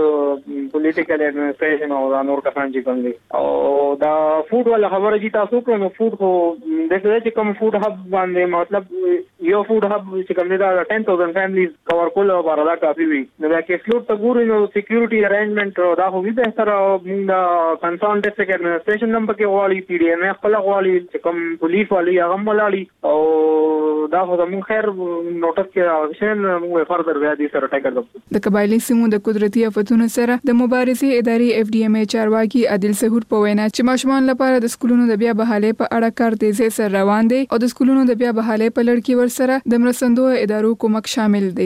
Speaker 11: دیز پولیټیکل ایڈمنسټریشن او دا نور کسان چې کوم دي او دا فود ولا خبره چې تاسو کوم فود خو د دې چې کوم فود هب باندې مطلب یو فود هب چې کوم دا ټن تھاؤزنڈ فیملیز کور کول او برابر کافي وي. نو دا کې فلوټ ته ګوري نو سکیورټي ارینجمنٹ دا خو به تر موږ دا کنسرن ډسټریکټ ایڈمنسټریشن نمبر کې غواړي، پی ډي ام اف خپل غواړي چې کوم پولیس والی هغه ملالي او دا خو زموږ خیر نوټس کې راغشن موږ فردر بیا دې سره ټاکر کوو.
Speaker 16: د قبایلی سیمو د قدرتي آفتونو سره د مبارزې ادارې اف ډي ام ای چارواکي عادل سحور په وینا چې ماشومان لپاره د سکولونو د بیا بحالي په اړه کار تیزی سره روان دي او د سکولونو د بیا بحالي په لړ کې ورسره د مرستندو ادارو کومک شامل دی.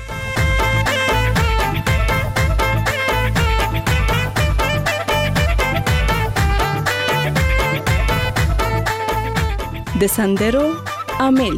Speaker 3: د سندرو عامل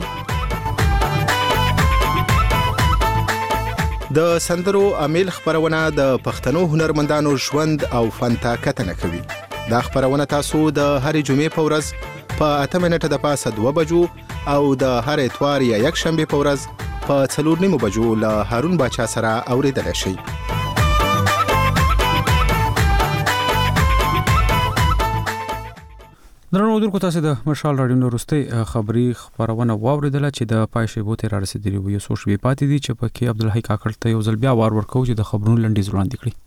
Speaker 8: د سندرو عامل خبرونه د پښتنو هنرمندانو ژوند او فن ته کتنه کوي. دا خبرونه تاسو د هرې جمعې په ورځ په اته منټه د پاسه دوه بجو او د هر اتوار یا یک شنبه په ورځ په څلور نیمو بجو له هارون باچا سره اوریدل شي.
Speaker 1: درنو اردوونکو تاسو د مشال رادیو نورستي خبري خبرونه واوریدله چې د پای شیبو ته را رسیدلی وي. سو شوي پاتې دي چې پکې عبدالحی کاکړ ته یو ځل بیا وار ورکو چې د خبرونو لنډیز وړاندې کړي.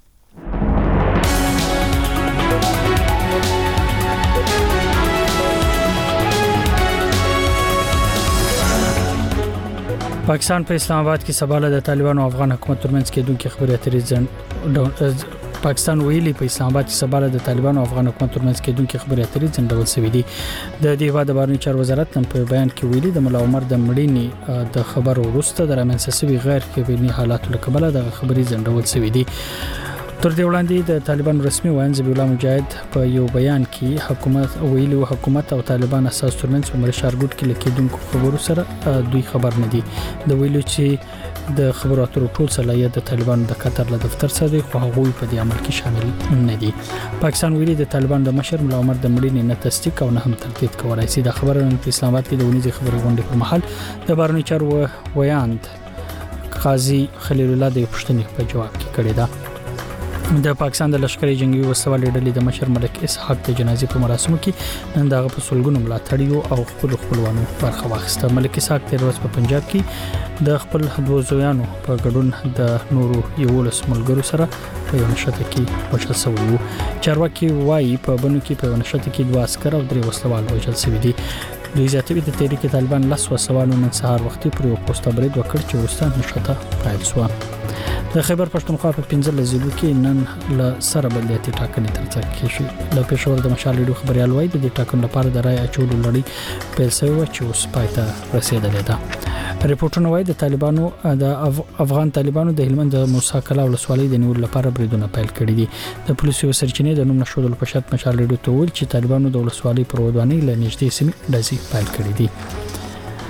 Speaker 9: پاکستان په اسلام آباد کې سباله د طالبانو او افغان حکومت ترمنځ کېدونکې خبرې اترې ځن پاکستان ویلي په اسلام آباد کې سباله د طالبانو او افغان حکومت ترمنځ کېدونکې خبرې اترې ځنډول شوې دي. د دې هیواد بهرنی چارو وزارت نن په بیان کې ویلي د ملا عمر د مړینې د خبرو وروسته د رامنځته شوي غیر قانوني حالاتو له کبله د خبرې ځنډول شوې دي. تر دې وړاندې د طالبانو رسمي وایي ذبیح الله مجاهد په یو بیان کې حکومت ویلي او حکومت او طالبان اساس ترمنځ په مرشارګوټ کې لکېدونکو خبرو سره دوی خبر نه دي. د ویلو چې د خبرو اترو ټول صلاحیت د طالبانو د قطر له دفتر څخه دی، خو هغوی په دې عمل کې شامل نه دي. پاکستان ویلي د طالبان د مشر ملا عمر د مړینې نه تصدیق او نه هم تردید کولای شي. د خبرو په اسلام آباد کې د ونیزي خبري غونډې پر مهال د بهرنی چارو ویاند قاضي خلیل الله د پښتنې په جواب کې کړی دا. د پاکستان د لشکري جنگي وسوال ډلې د مشر ملک اسحاق د جنازې په مراسمو کې نن دغه په سلګونو ملاتړیو او خپل خپلوانو برخه واخیسته. ملک اسحاق تیر ورځ په پنجاب کې د خپل دوه زویانو په ګډون د نورو یولس ملګرو سره په یو نشته کې وشل شوی وو. چارواکي وایي په بنو کې په نشته کې دوه عسكر او درې وسلوال وژل شوي دي. دوی زیاتوي د تحریک طالبان لس وسوالو نن سهار وختي پر یو پوسټ برید وکړ چې وروسته نشته پیل شو. د خیبر پښتونخوا په پنځه ضلعو کې نن له سره بلدیاتي ټاکنې ترسره کیږي. د پېښور د مشال ریډیو خبريال وایي د دې ټاکنو لپاره د رای اچولو لړۍ پیل شوې و چې اوس پای ته رسیدلې ده. ریپورتونه وایي د طالبانو د افغان طالبانو د هلمند د موسی کلا ولسوالۍ د نیولو لپاره بریدونه پیل کړي دي. د پولیسو سرچینې د نوم نښودلو په شرط مشال ریډیو ته ویل چې طالبانو د ولسوالۍ پر ودانۍ له نږدې سیمې ډزې پیل کړي دي.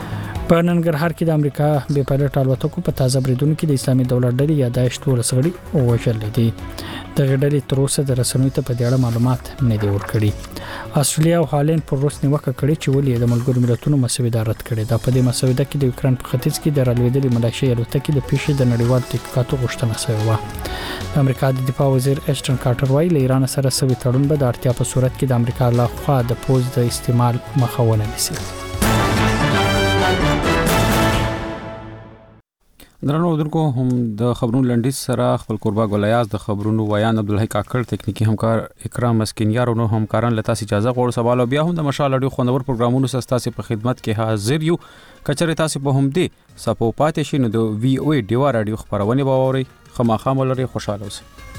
Speaker 9: په ننګرهار کې د امریکا بې پایلټ الوتکو په تازه بریدونو کې د اسلامي دولت ډلې یا داعش ټول سړي وژل دي. د غډلې تر اوسه د رسنیو ته په دې اړه معلومات نه دی ورکړي. استرالیا او هالند پر روس نیوکه کړې چې ولې د ملګرو ملتونو مسوده رد کړې ده. په دې مسوده کې د یوکرين په ختیځ کې د رالوېدلې ملایشي الوتکې د پیښې د نړیوال تحقیقاتو غوښتنه شوې و. د امریکا د دفاع وزیر ایشټن کارټر وايي له ایران سره سوي تړون به د اړتیا په صورت کې د امریکا له خوا د پوز د استعمال مخاونه نیسي.
Speaker 1: درنو اردوونکو هم د خبرونو لنډیز سره خپل قربا ګولیاز د خبرونو ویان عبدالحی کاکړ تکنیکی همکار اکرام مسکینیار او نو همکاران لته اجازه غوړ سوال او بیا هم د مشال اړیو خوندور پروګرامونو سره په خدمت کې حاضر یو. کچره تاسو په هم دي سپو پاتې شي نو د وی او ای ډیوا رادیو خبرونه باوري خامخا مولري خوشاله اوسئ.